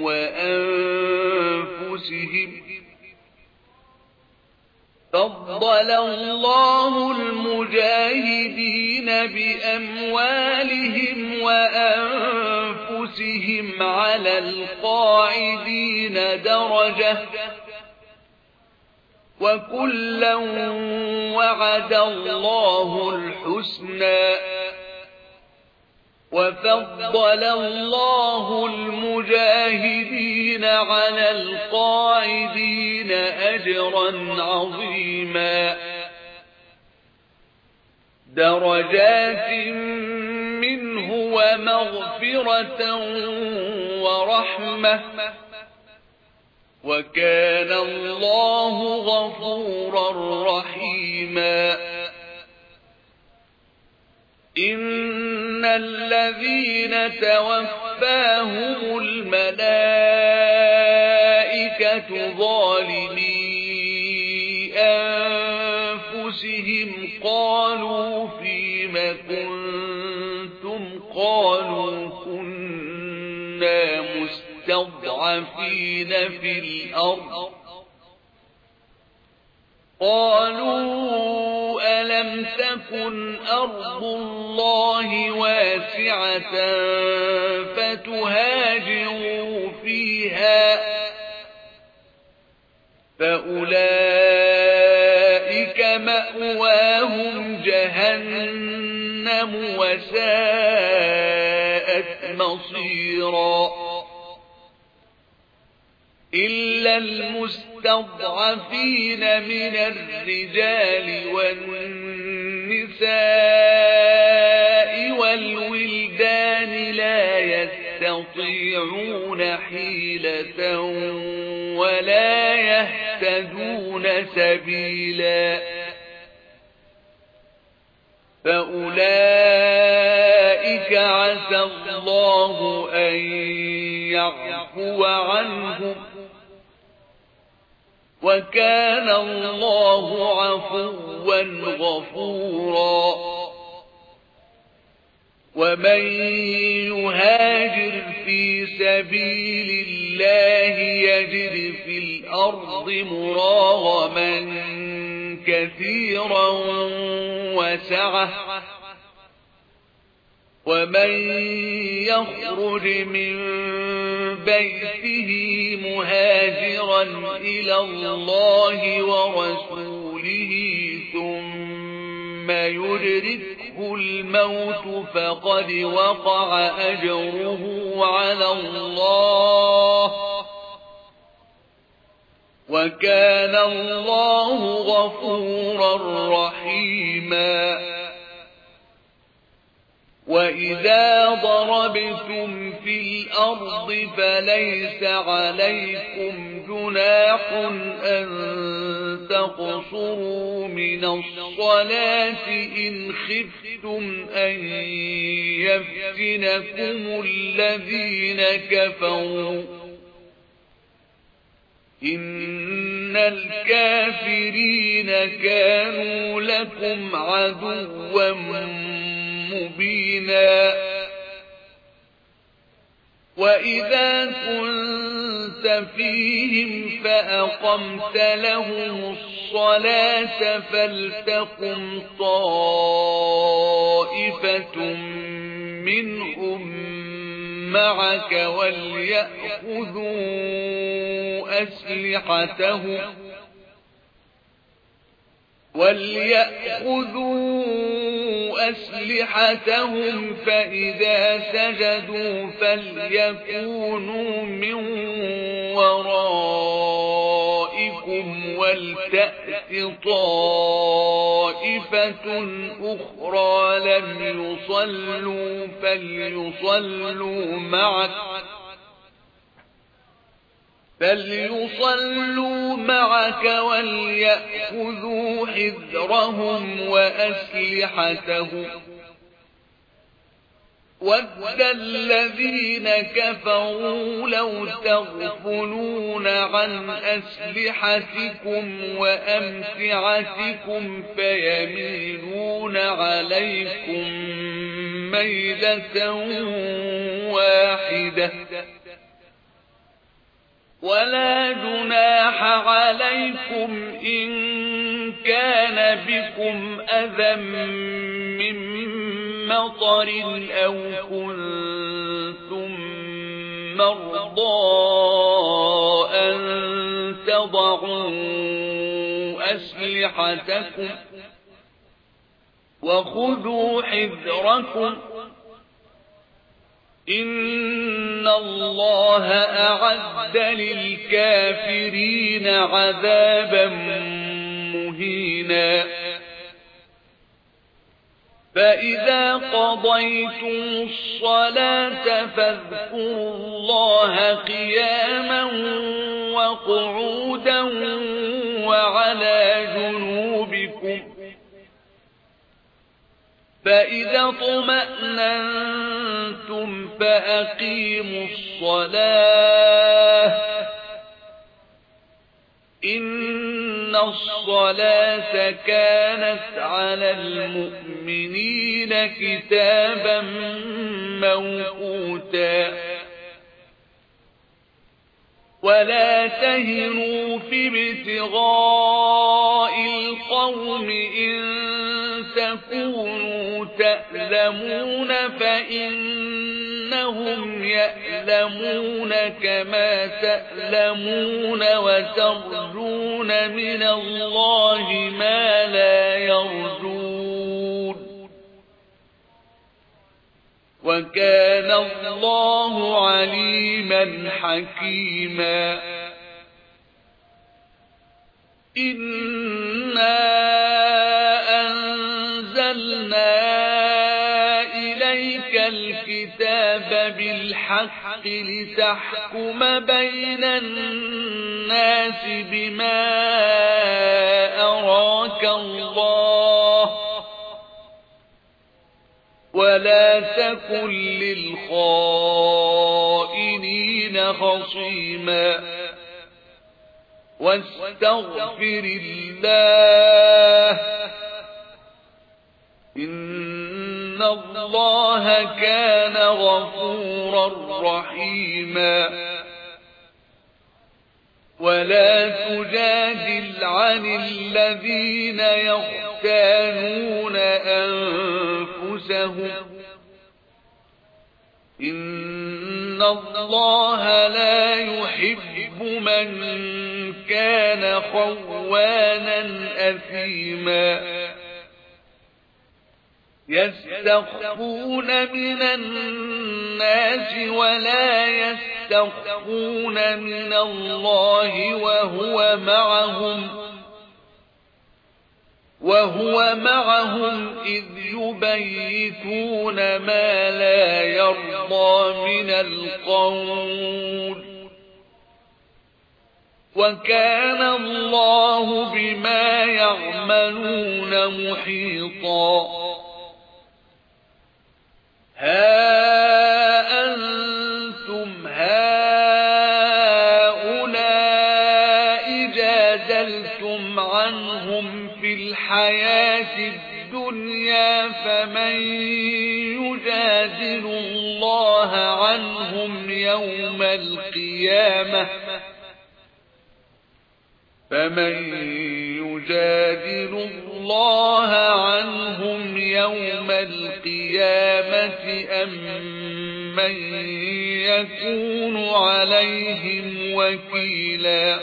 وأنفسهم فضل الله المجاهدين بأموالهم وأنفسهم على القاعدين درجة وكلا وعد الله الحسنى وفضل الله المجاهدين على القاعدين أجرا عظيما درجات منه ومغفرة ورحمة وكان الله غفورا رحيما إن الذين توفاهم الملائكة ظالمي أنفسهم قالوا فيم كنتم قالوا كنا مستضعفين في الأرض قالوا ألم تكن أرض الله واسعة فتهاجروا فيها فأولئك مأواهم جهنم وساءت مصيرا إلا المستضعفين من الرجال والنساء والولدان لا يستطيعون حيلة ولا يهتدون سبيلا فأولئك عسى الله أن يعفو عنهم وكان الله عفوا غفورا ومن يهاجر في سبيل الله يجد في الأرض مراغما كثيرا وسعة ومن يخرج من بيته مهاجرا إلى الله ورسوله ثم يدركه الموت فقد وقع أجره على الله وكان الله غفورا رحيما وإذا ضربتم في الأرض فليس عليكم جناح أن تقصروا من الصلاة إن خفتم أن يفتنكم الذين كفروا إن الكافرين كانوا لكم عدوا مبينا وإذا كنت فيهم فأقمت لهم الصلاة فلتقم طائفة منهم معك وليأخذوا أسلحتهم وليأخذوا أسلحتهم فإذا سجدوا فليكونوا من ورائكم ولتأت طائفة أخرى لم يصلوا فليصلوا معك فليصلوا معك وليأخذوا حذرهم وأسلحتهم ود الذين كفروا لو تغفلون عن أسلحتكم وأمتعتكم فيميلون عليكم ميلة واحدة ولا جناح عليكم إن كان بكم أذى من مطر أو كنتم مرضى أن تضعوا أسلحتكم وخذوا حذركم إن الله أعد للكافرين عذابا مهينا فإذا قضيتم الصلاة فاذكروا الله قياما وقعودا وعلى جنوبكم فإذا اطمأننتم فأقيموا الصلاة إن الصلاة كانت على المؤمنين كتابا موقوتا ولا تهنوا في ابتغاء القوم إن تكونوا تألمون فإنهم يألمون كما تألمون وترجون من الله ما لا يرجون وكان الله عليما حكيما إنا إليك الكتاب بالحق لتحكم بين الناس بما أراك الله ولا تكن للخائنين خصيما واستغفر الله إن الله كان غفورا رحيما ولا تجادل عن الذين يختانون أنفسهم إن الله لا يحب من كان خوانا أثيما يستخفون من الناس ولا يستخفون من الله وهو معهم وهو معهم إذ يبيتون ما لا يرضى من القول وكان الله بما يعملون محيطا ها أنتم هؤلاء جادلتم عنهم في الحياة الدنيا فمن يجادل الله عنهم يوم القيامة فمن يجادل الله عنهم يوم القيامة أم من يكون عليهم وكيلا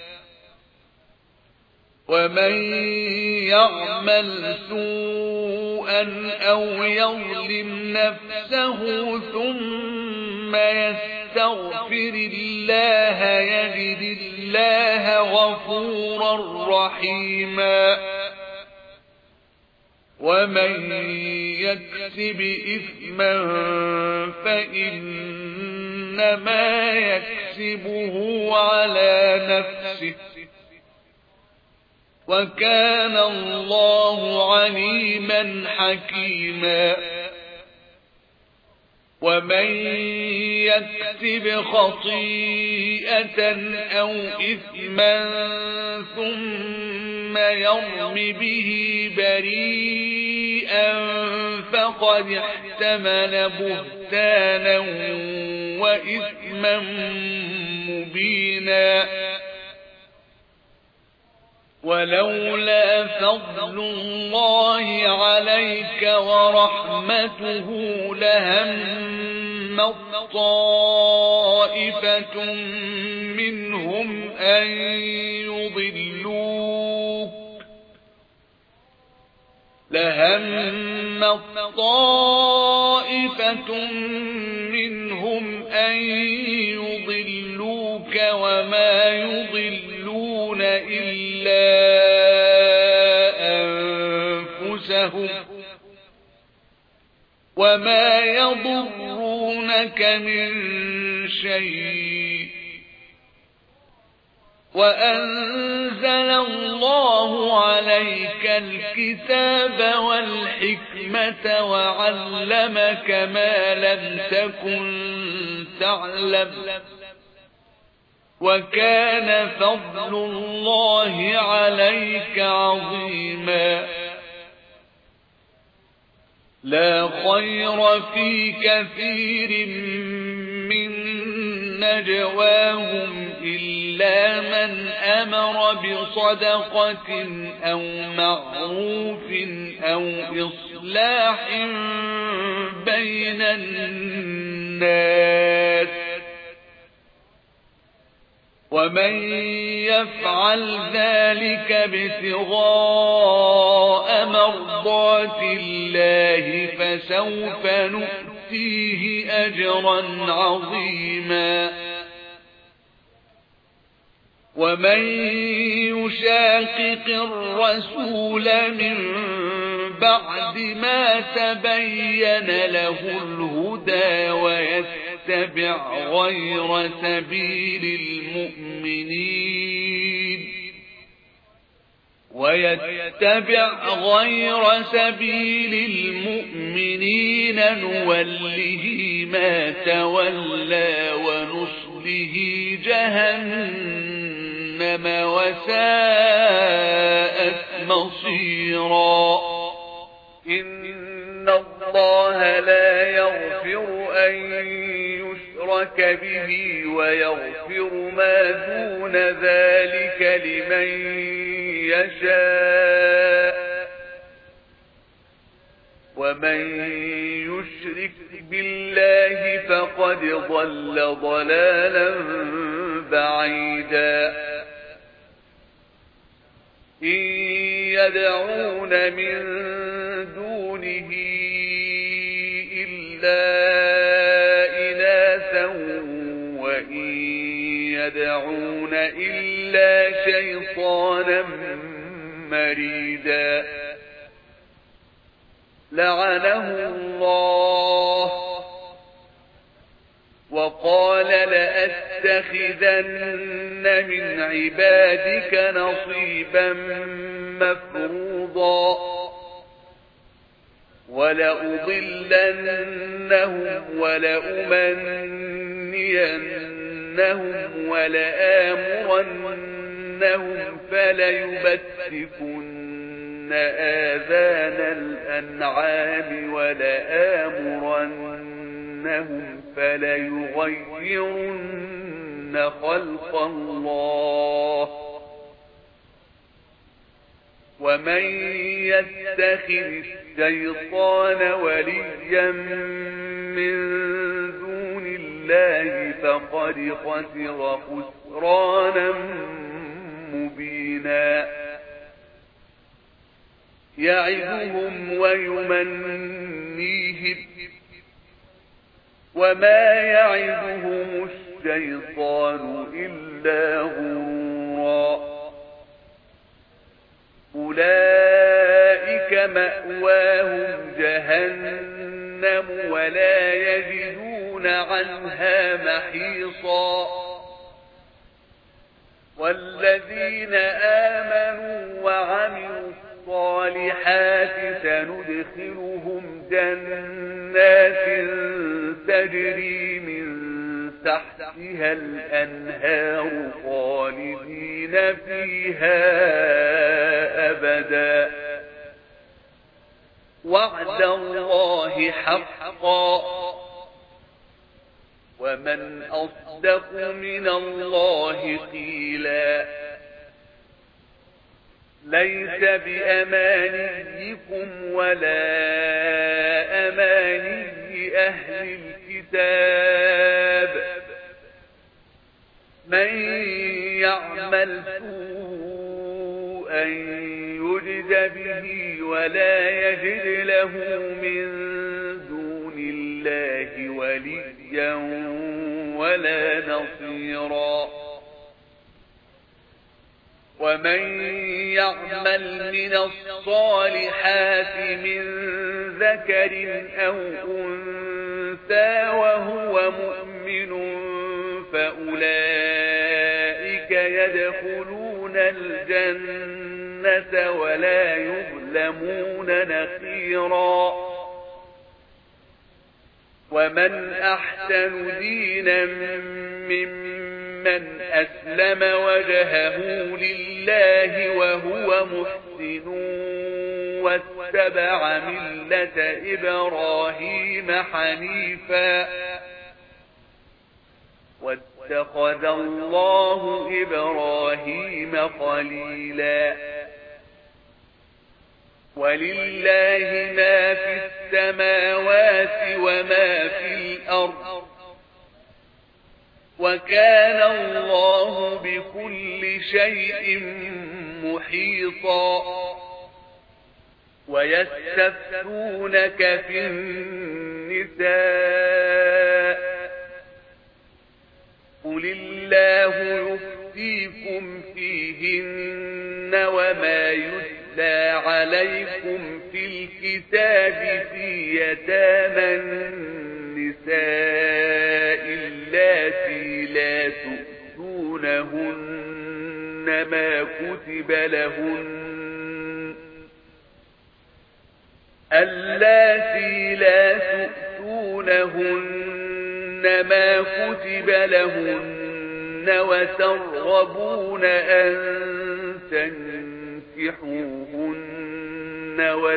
ومن يعمل سوءا أو يظلم نفسه ثم يستغفر الله يجد الله غفورا رحيما ومن يكسب إثما فإنما يكسبه على نفسه وكان الله عليما حكيما ومن يكسب خطيئة أو إثما ثم يرم به بريئا فقد احتمل بهتانا وإثما مبينا ولولا فضل الله عليك ورحمته لهم طائفة منهم أن يضلوك لهم طائفة منهم أن يضلوك وما يضلون إلا أنفسهم وما يضرونك من شيء وأنزل الله عليك الكتاب والحكمة وعلمك ما لم تكن تعلم وكان فضل الله عليك عظيما لا خير في كثير من نجواهم إلا من أمر بصدقة أو معروف أو إصلاح بين الناس ومن يفعل ذلك ابتغاء مرضات الله فسوف نؤتيه أجرا عظيما ومن يشاقق الرسول من بعد ما تبين له الهدى ويتبع غير سبيل المؤمنين ويتبع غير سبيل المؤمنين نوله ما تولى ونصله جهنم وساءت مصيرا إن الله لا يغفر أن يشرك به ويغفر ما دون ذلك لمن يشاء ومن يشرك بالله فقد ضل ضلالا بعيدا إن يدعون من دونه إلا إناثا وإن يدعون إلا شيطانا مريدا لعنه الله وقال لأتخذن من عبادك نصيبا مفروضا ولأضلنهم ولأمنينهم ولآمرنهم فليبتكن آذان الأنعام ولآمرنهم فليغيرن خلق الله ومن يتخذ الشيطان وليا من دون الله فقد خسر خسرانا مبينا يعظهم ويمنيهم وما يعظهم الشيطان إلا غرورا أولئك مأواهم جهنم ولا يجدون عنها محيصا والذين آمنوا وعملوا الصالحات سندخلهم جنات تجري من تحتها الأنهار خالدين فيها أبدا وعد الله حقا ومن أصدق من الله قيلا ليس بأمانيكم ولا أماني أهل الكتاب من يعمل سوءا يجز به ولا يجد له من دون الله وليا ولا نصيرا ومن يعمل من الصالحات من ذكر أو أنثى وهو مؤمن فأولئك يدخلون الجنة ولا يظلمون نقيرا ومن أحسن دينا ممن أسلم وجهه لله وهو محسن واتبع ملة إبراهيم حنيفا واتخذ الله إبراهيم خليلا ولله ما في السماوات وما في الأرض وكان الله بكل شيء محيطا ويستفتونك في النساء قل الله يفتيكم فيهن وما يتلى عليكم في الكتاب في يتامى النساء اللاتي لا تؤتونهن ما كتب لهن اللاتي لا تؤتونهن ما كتب لهن وترغبون أن تنكحوهن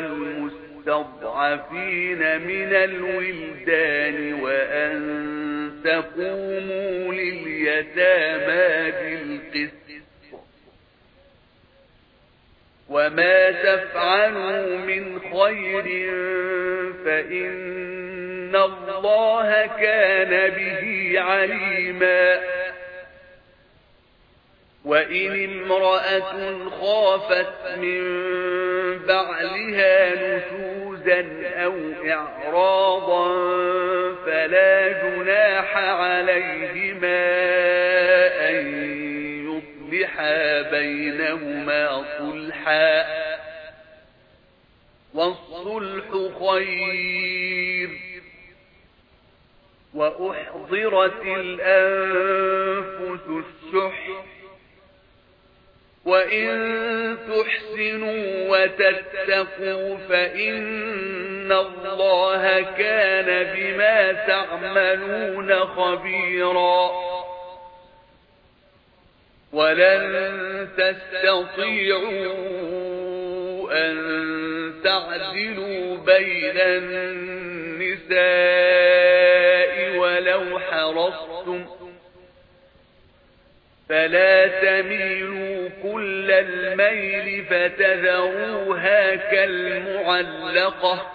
والمستضعفين من الولدان وأن تقوموا لليتامى بالقسط وما تفعلوا من خير فإن الله كان به عليما وإن امرأة خافت من بعلها نشوزا أو إعراضا فلا جناح عليهما أن يصلحا بينهما صلحا والصلح خير وأحضرت الأنفس الشح وإن تحسنوا وتتقوا فإن الله كان بما تعملون خبيرا ولن تستطيعوا أن تعدلوا بين النساء ولو حرصتم فلا تميلوا كل الميل فتذروها كالمعلقة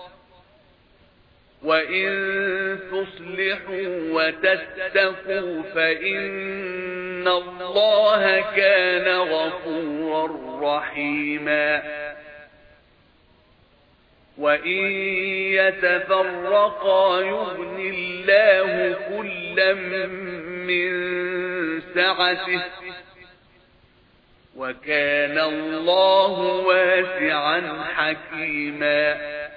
وإن تصلحوا وتتقوا فإن الله كان غفورا رحيما وإن يتفرقا يغن الله كلا من سعته وكان الله واسعا حكيما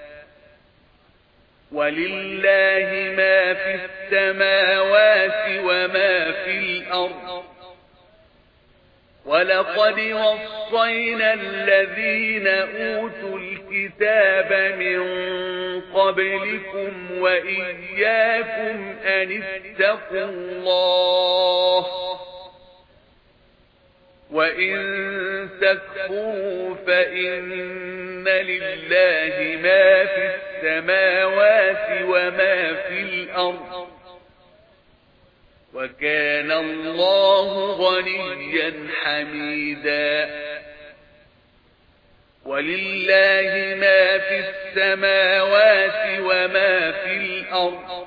ولله ما في السماوات وما في الأرض ولقد وصينا الذين أوتوا الكتاب من قبلكم وإياكم أن اتقوا الله وإن تكفروا فإن لله ما في السماوات وما في الأرض وكان الله غنيا حميدا ولله ما في السماوات وما في الأرض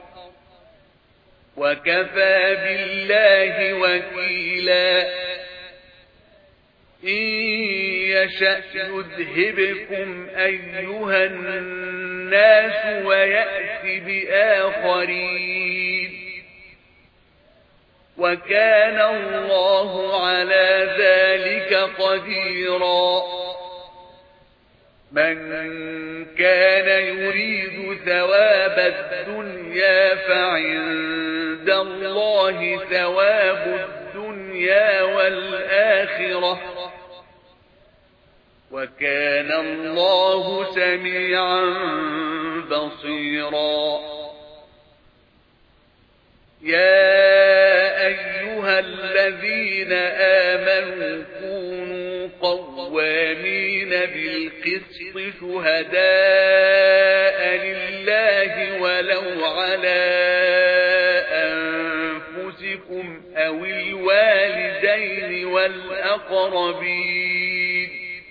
وكفى بالله وكيلا إن يشأ يذهبكم أيها الناس ويأتي بآخرين وكان الله على ذلك قديرا من كان يريد ثواب الدنيا فعند الله ثواب الدنيا والآخرة وكان الله سميعا بصيرا يا أيها الذين آمنوا كونوا قوامين بالقسط شهداء لله ولو على أنفسكم أو الوالدين والأقربين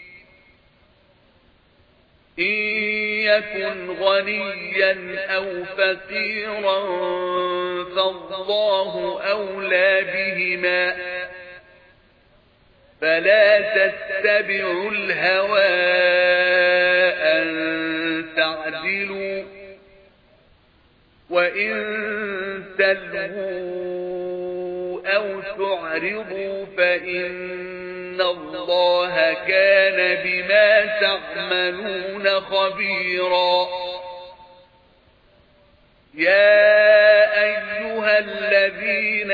إن يكن غنيا أو فقيرا فالله أولى بهما فلا تتبعوا الهوى أن تعدلوا وإن تلووا أو تعرضوا فإن الله كان بما تعملون خبيرا يا أيها الذين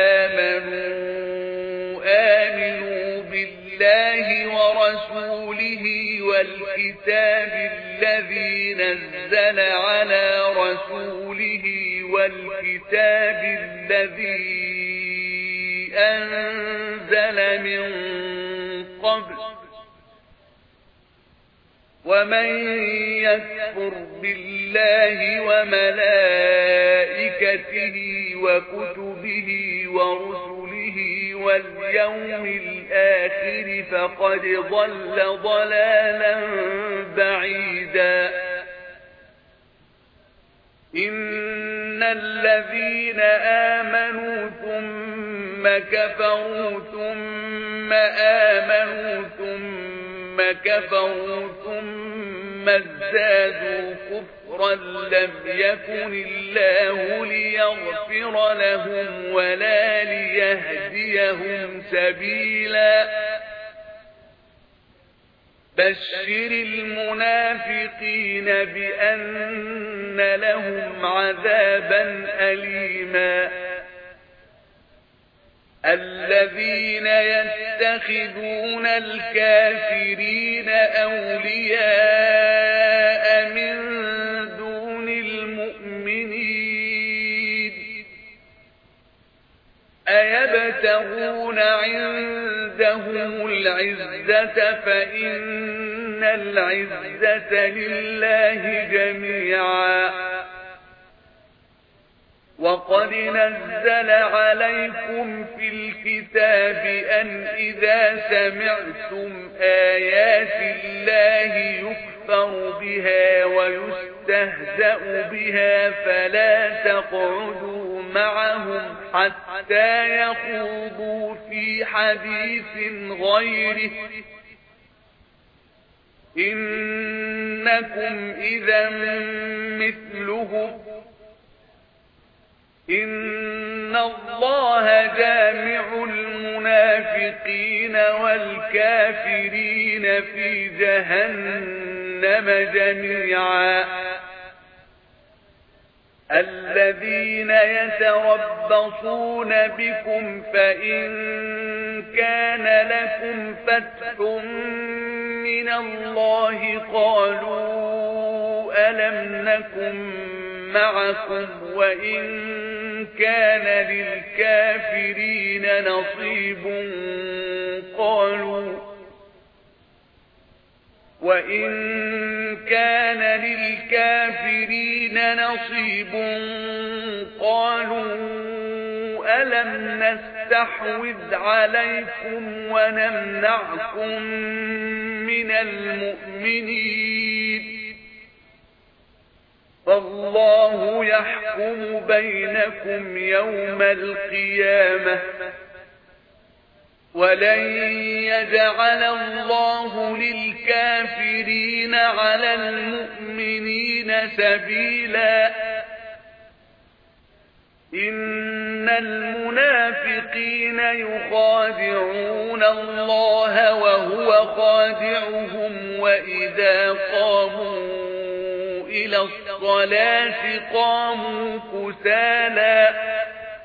آمنوا آمنوا بالله ورسوله والكتاب الذي نزل على رسوله والكتاب الذي أنزل من قبل ومن يكفر بالله وملائكته وكتبه ورسله واليوم الآخر فقد ضل ضلالا بعيدا إن الذين آمنوا ثم كفروا ثم آمنوا ثم كفروا ثم ازدادوا كفرا لم يكن الله ليغفر لهم ولا ليهديهم سبيلا بشر المنافقين بأن لهم عذابا أليما الذين يتخذون الكافرين أولياء من دون المؤمنين أيبتغون عندهم العزة فإن العزة لله جميعا وقد نزل عليكم في الكتاب أن إذا سمعتم آيات الله يكفر بها ويستهزأ بها فلا تقعدوا معهم حتى يخوضوا في حديث غيره إنكم إذا مثلهم إن الله جامع المنافقين والكافرين في جهنم جميعا الذين يتربصون بكم فإن كان لكم فتح من الله قالوا ألم نكن معكم وإن كان للكافرين نصيب قالوا وإن كان للكافرين نصيب قالوا ألم نستحوذ عليكم ونمنعكم من المؤمنين فالله يحكم بينكم يوم القيامة ولن يجعل الله للكافرين على المؤمنين سبيلا إن المنافقين يخادعون الله وهو خادعهم وإذا قاموا إلى الصلاة قاموا كسالى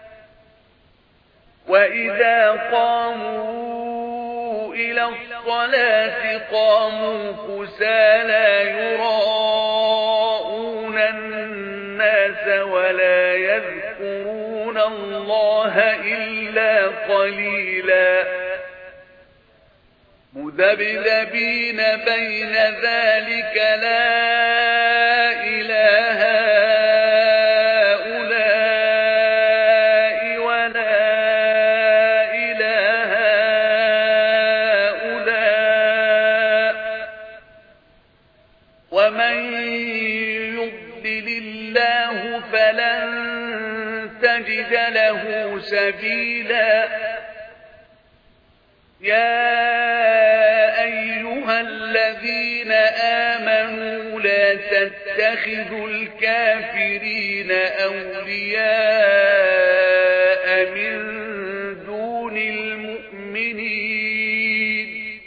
وإذا قاموا إلى الصلاة قاموا كسالى يراءون الناس ولا يذكرون الله إلا قليلا مذبذبين بين ذلك لا إله هؤلاء ولا إله هؤلاء ومن يضلل الله فلن تجد له سبيلا يا أيها الذين آمنوا لا تتخذوا الكافرين أولياء من دون المؤمنين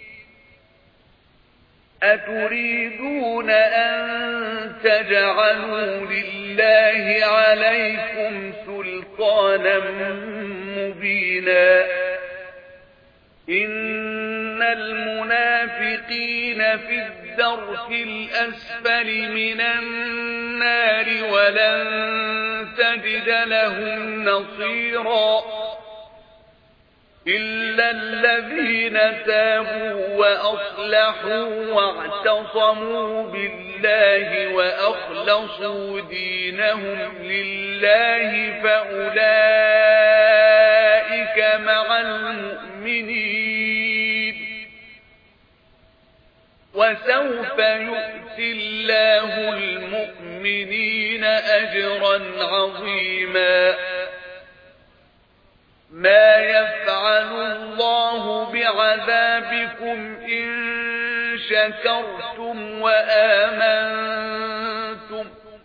أتريدون أن تجعلوا لله عليكم سلطانا مبينا إن المنافقين في الدرك الأسفل من النار ولن تجد لهم نصيرا إلا الذين تابوا وأصلحوا واعتصموا بالله وأخلصوا دينهم لله فأولئك مع المؤمنين وسوف يؤتي الله المؤمنين أجرا عظيما ما يفعل الله بعذابكم إن شكرتم وآمنتم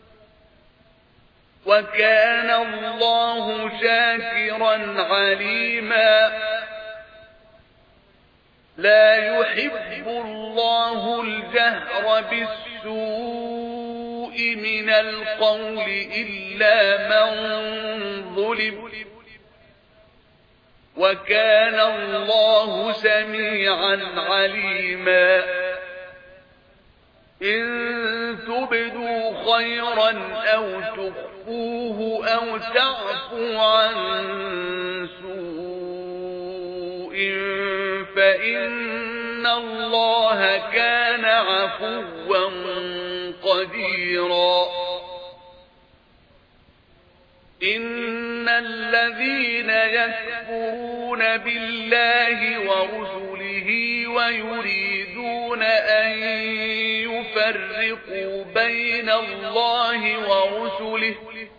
وكان الله شاكرا عليما لا يحب الله الجهر بالسوء من القول إلا من ظلم وكان الله سميعا عليما إن تبدوا خيرا أو تخفوه أو تعفوا عن سوء فإن الله كان عفوا قديرا إن الذين يكفرون بالله ورسله ويريدون أن يفرقوا بين الله ورسله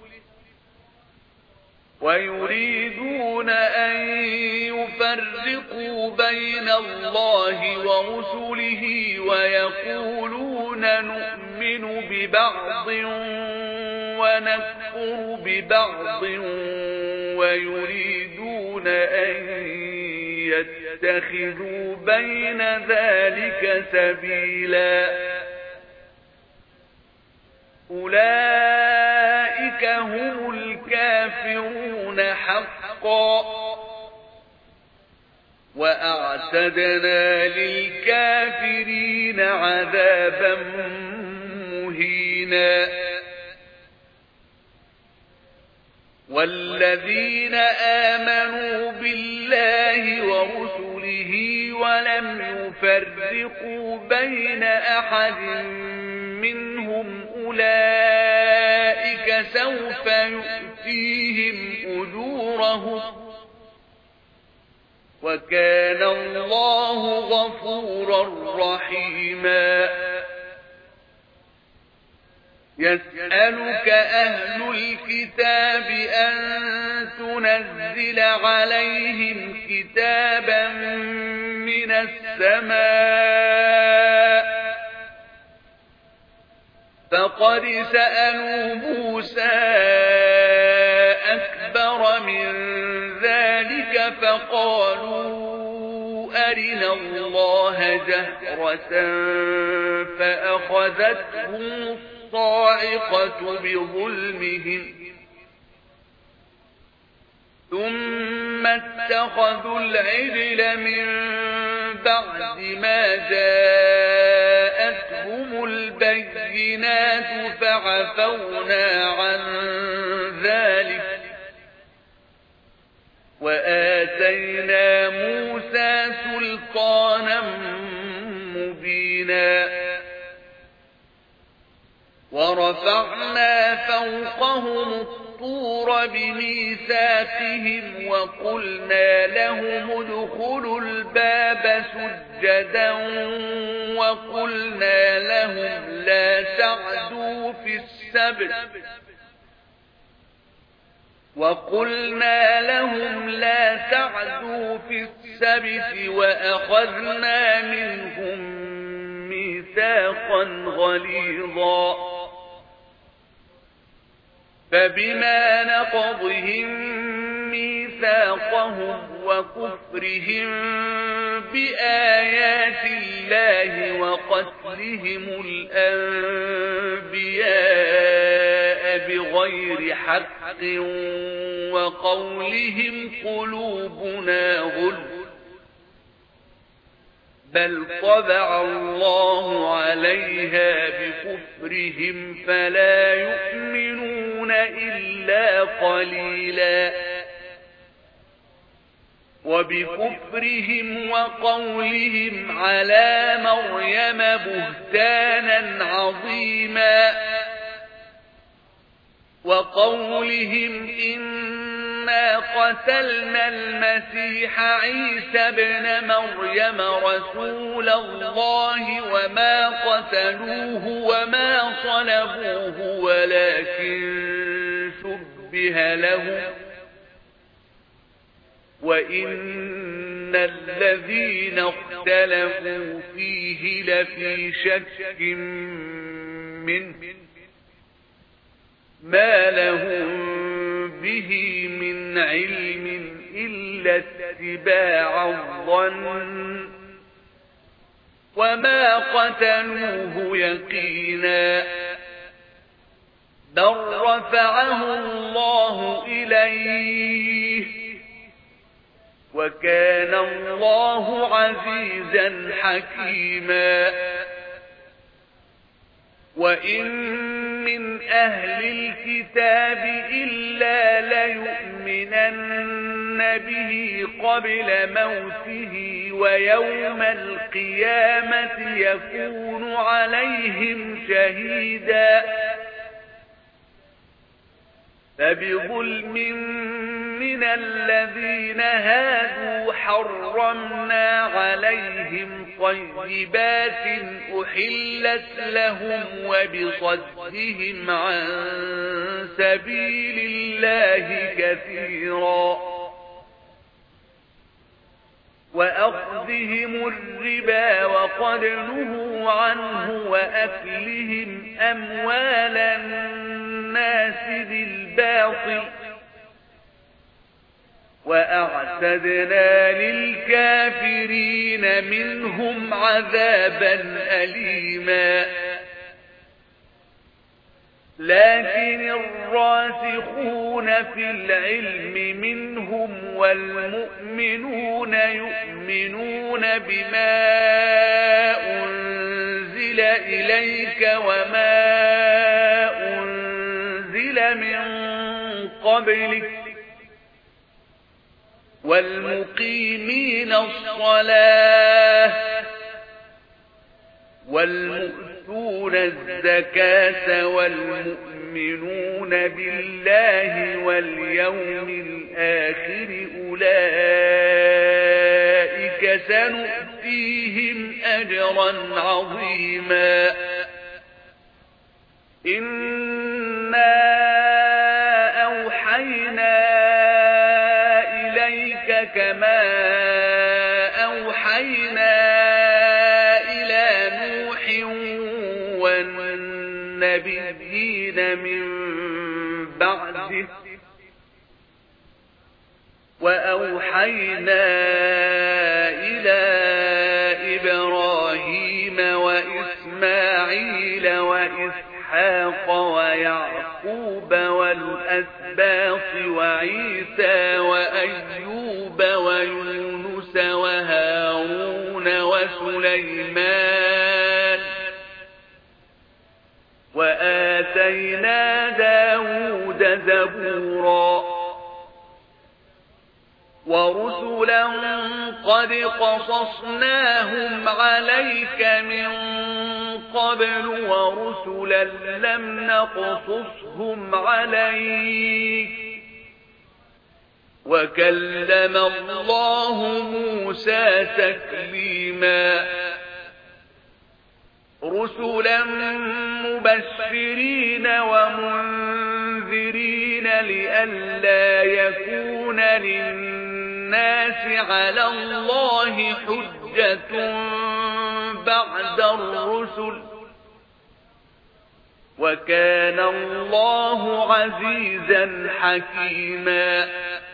ويريدون أن يفرقوا بين الله ورسله ويقولون نؤمن ببعض ونكفر ببعض ويريدون أن يتخذوا بين ذلك سبيلا أولئك هم الكافرون حقا وأعتدنا للكافرين عذابا مهينا والذين آمنوا بالله ورسله ولم يفرقوا بين أحد منهم أولئك سوف يؤتيهم أجورهم وكان الله غفورا رحيما يسألك أهل الكتاب أن تنزل عليهم كتابا من السماء فقد سألوا موسى أكبر من ذلك فقالوا أرنا الله جهرة فأخذتهم الصاعقة بظلمهم ثم اتخذوا العجل من بعد ما جاءتهم البينات فعفونا عن ذلك وآتينا موسى سلطانا مبينا ورفعنا فوقهم الطور بميثاقهم وقلنا لهم ادخلوا الباب سجدا وقلنا لهم لا تعدوا في السبت وقلنا لهم لا تعدوا في السبت وأخذنا منهم ميثاقا غليظا فبما نقضهم ميثاقهم وكفرهم بآيات الله وقتلهم الأنبياء بغير حق وقولهم قلوبنا غلف بل طبع الله عليها بكفرهم فلا يؤمنون إلا قليلا وبكفرهم وقولهم على مريم بهتانا عظيما وقولهم إنا قتلنا المسيح عيسى ابن مريم رسول الله وما قتلوه وما صلبوه ولكن شبه لهم وإن الذين اختلفوا فيه لفي شك منه ما لهم به من علم إلا اتباع الظن وما قتلوه يقينا بل رفعه الله إليه وكان الله عزيزا حكيما وإن من أهل الكتاب إلا ليؤمنن به قبل موته ويوم القيامة يكون عليهم شهيدا فبظلم من الذين هادوا حرمنا عليهم طيبات أحلت لهم وبصدهم عن سبيل الله كثيرا وأخذهم الربا وقد نهوا عنه وأكلهم أموال الناس بالباطل وأعتدنا للكافرين منهم عذابا أليما لكن الراسخون في العلم منهم والمؤمنون يؤمنون بما أنزل إليك وما أنزل من قبلك والمقيمين الصلاة والمؤتون الزكاة والمؤمنون بالله واليوم الآخر أولئك سنؤتيهم أجرا عظيما إنا أوحينا إليك كما أوحينا إلى نوح والنبيين من بعده وأوحينا إلى إبراهيم وإسماعيل وإسحاق ويعقوب والأسباط وعيسى وأيوب ويونس وهارون وسليمان وآتينا داود زبورا ورسلا قد قصصناهم عليك من قبل ورسلا لم نقصصهم عليك وكلم الله موسى تكليما رسلا مبشرين ومنذرين لئلا يكون للناس على الله حجة بعد الرسل وكان الله عزيزا حكيما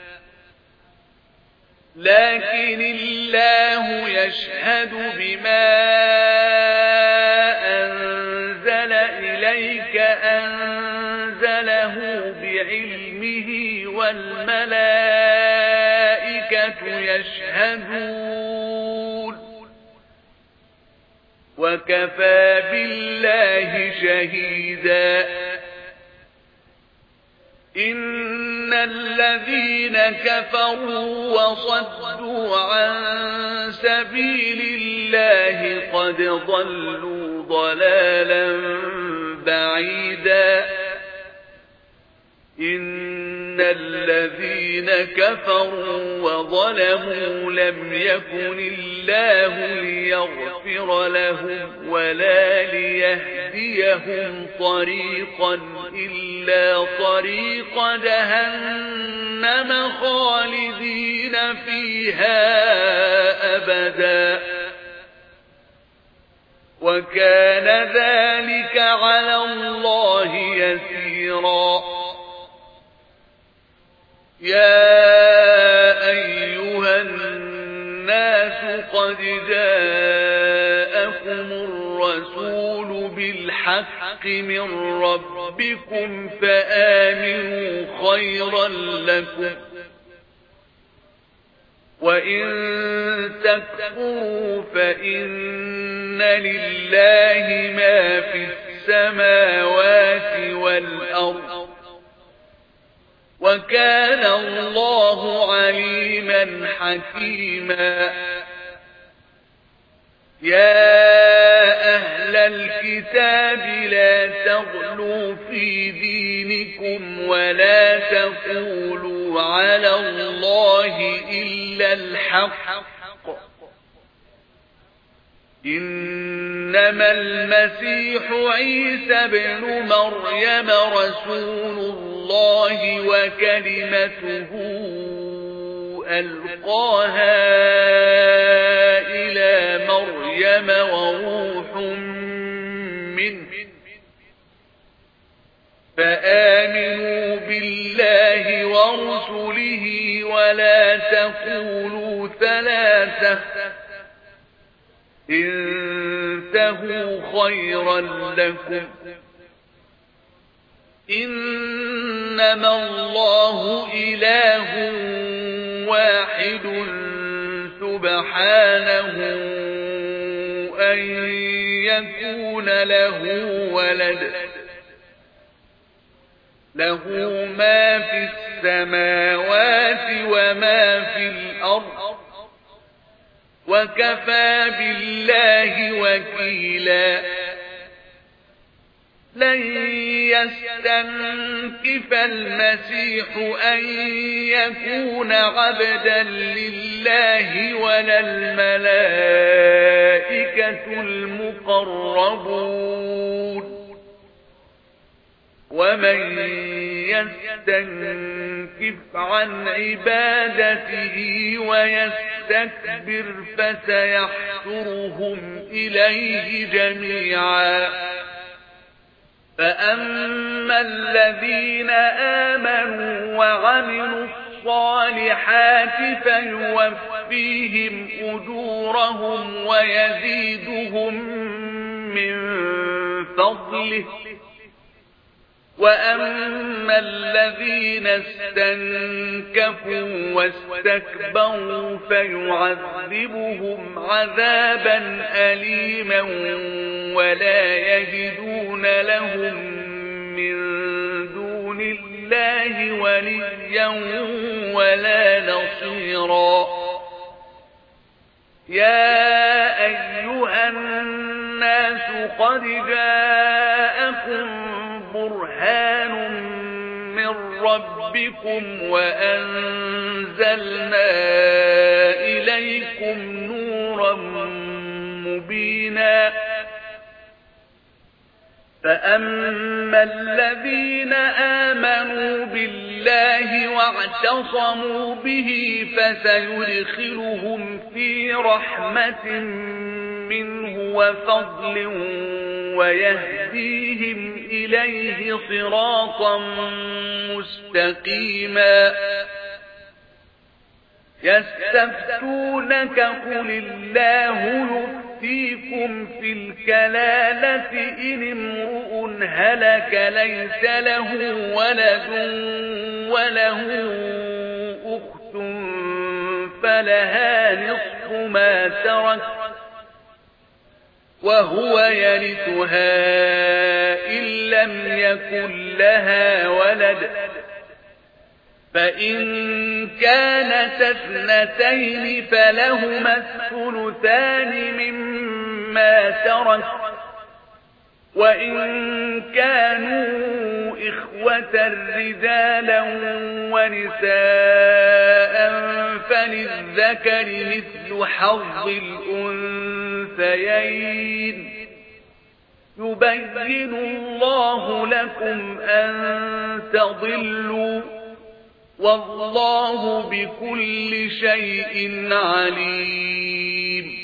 لكن الله يشهد بما أنزل إليك أنزله بعلمه والملائكة يشهدون وكفى بالله شهيدا إن الذين كفروا وصدوا عن سبيل الله قد ضلوا ضلالا بعيدا إن الذين كفروا وظلموا لم يكن الله ليغفر لهم ولا ليهديهم طريقا إلا طريق جهنم خالدين فيها أبدا وكان ذلك على الله يسيرا يا أيها الناس قد جاءكم الرسول بالحق من ربكم فآمنوا خيرا لكم وإن تكفروا فإن لله ما في السماوات والأرض وكان الله عليما حكيما يا أهل الكتاب لا تغلوا في دينكم ولا تقولوا على الله إلا الحق إنما المسيح عيسى بن مريم رسول الله وكلمته ألقاها إلى مريم وروح منه فآمنوا بالله ورسله ولا تقولوا ثلاثة انتهوا خيرا لكم إنما الله إله واحد سبحانه أن يكون له ولد له ما في السماوات وما في الأرض وكفى بالله وكيلا لن يستنكف المسيح أن يكون عبدا لله ولا الملائكة المقربون ومن يستنكف عن عبادته ويستكبر فسيحشرهم إليه جميعا. فأما الذين آمنوا وعملوا الصالحات فيوفيهم أجورهم ويزيدهم من فضله. وأما الذين استنكفوا واستكبروا فيعذبهم عذابا أليما ولا يجدون لهم من دون الله وليا ولا نصيرا. يا أيها الناس قد جاءكم برهان من ربكم وأنزلنا إليكم نورا مبينا. فأما الذين آمنوا بالله واعتصموا به فسيدخلهم في رحمة منه وفضل ويهديهم إليه صراطا مستقيما. يستفتونك قل الله يفتيكم في الكلالة إن امرؤ هلك ليس له ولد وله أخت فلها نصف ما ترك وهو يرثها إن لم يكن لها ولد. فإن كانت اثنتين فلهما الثلثان مما ترك. وإن كانوا إخوة رجالا ونساء فللذكر مثل حظ الأنثيين. يبين الله لكم أن تضلوا والله بكل شيء عليم.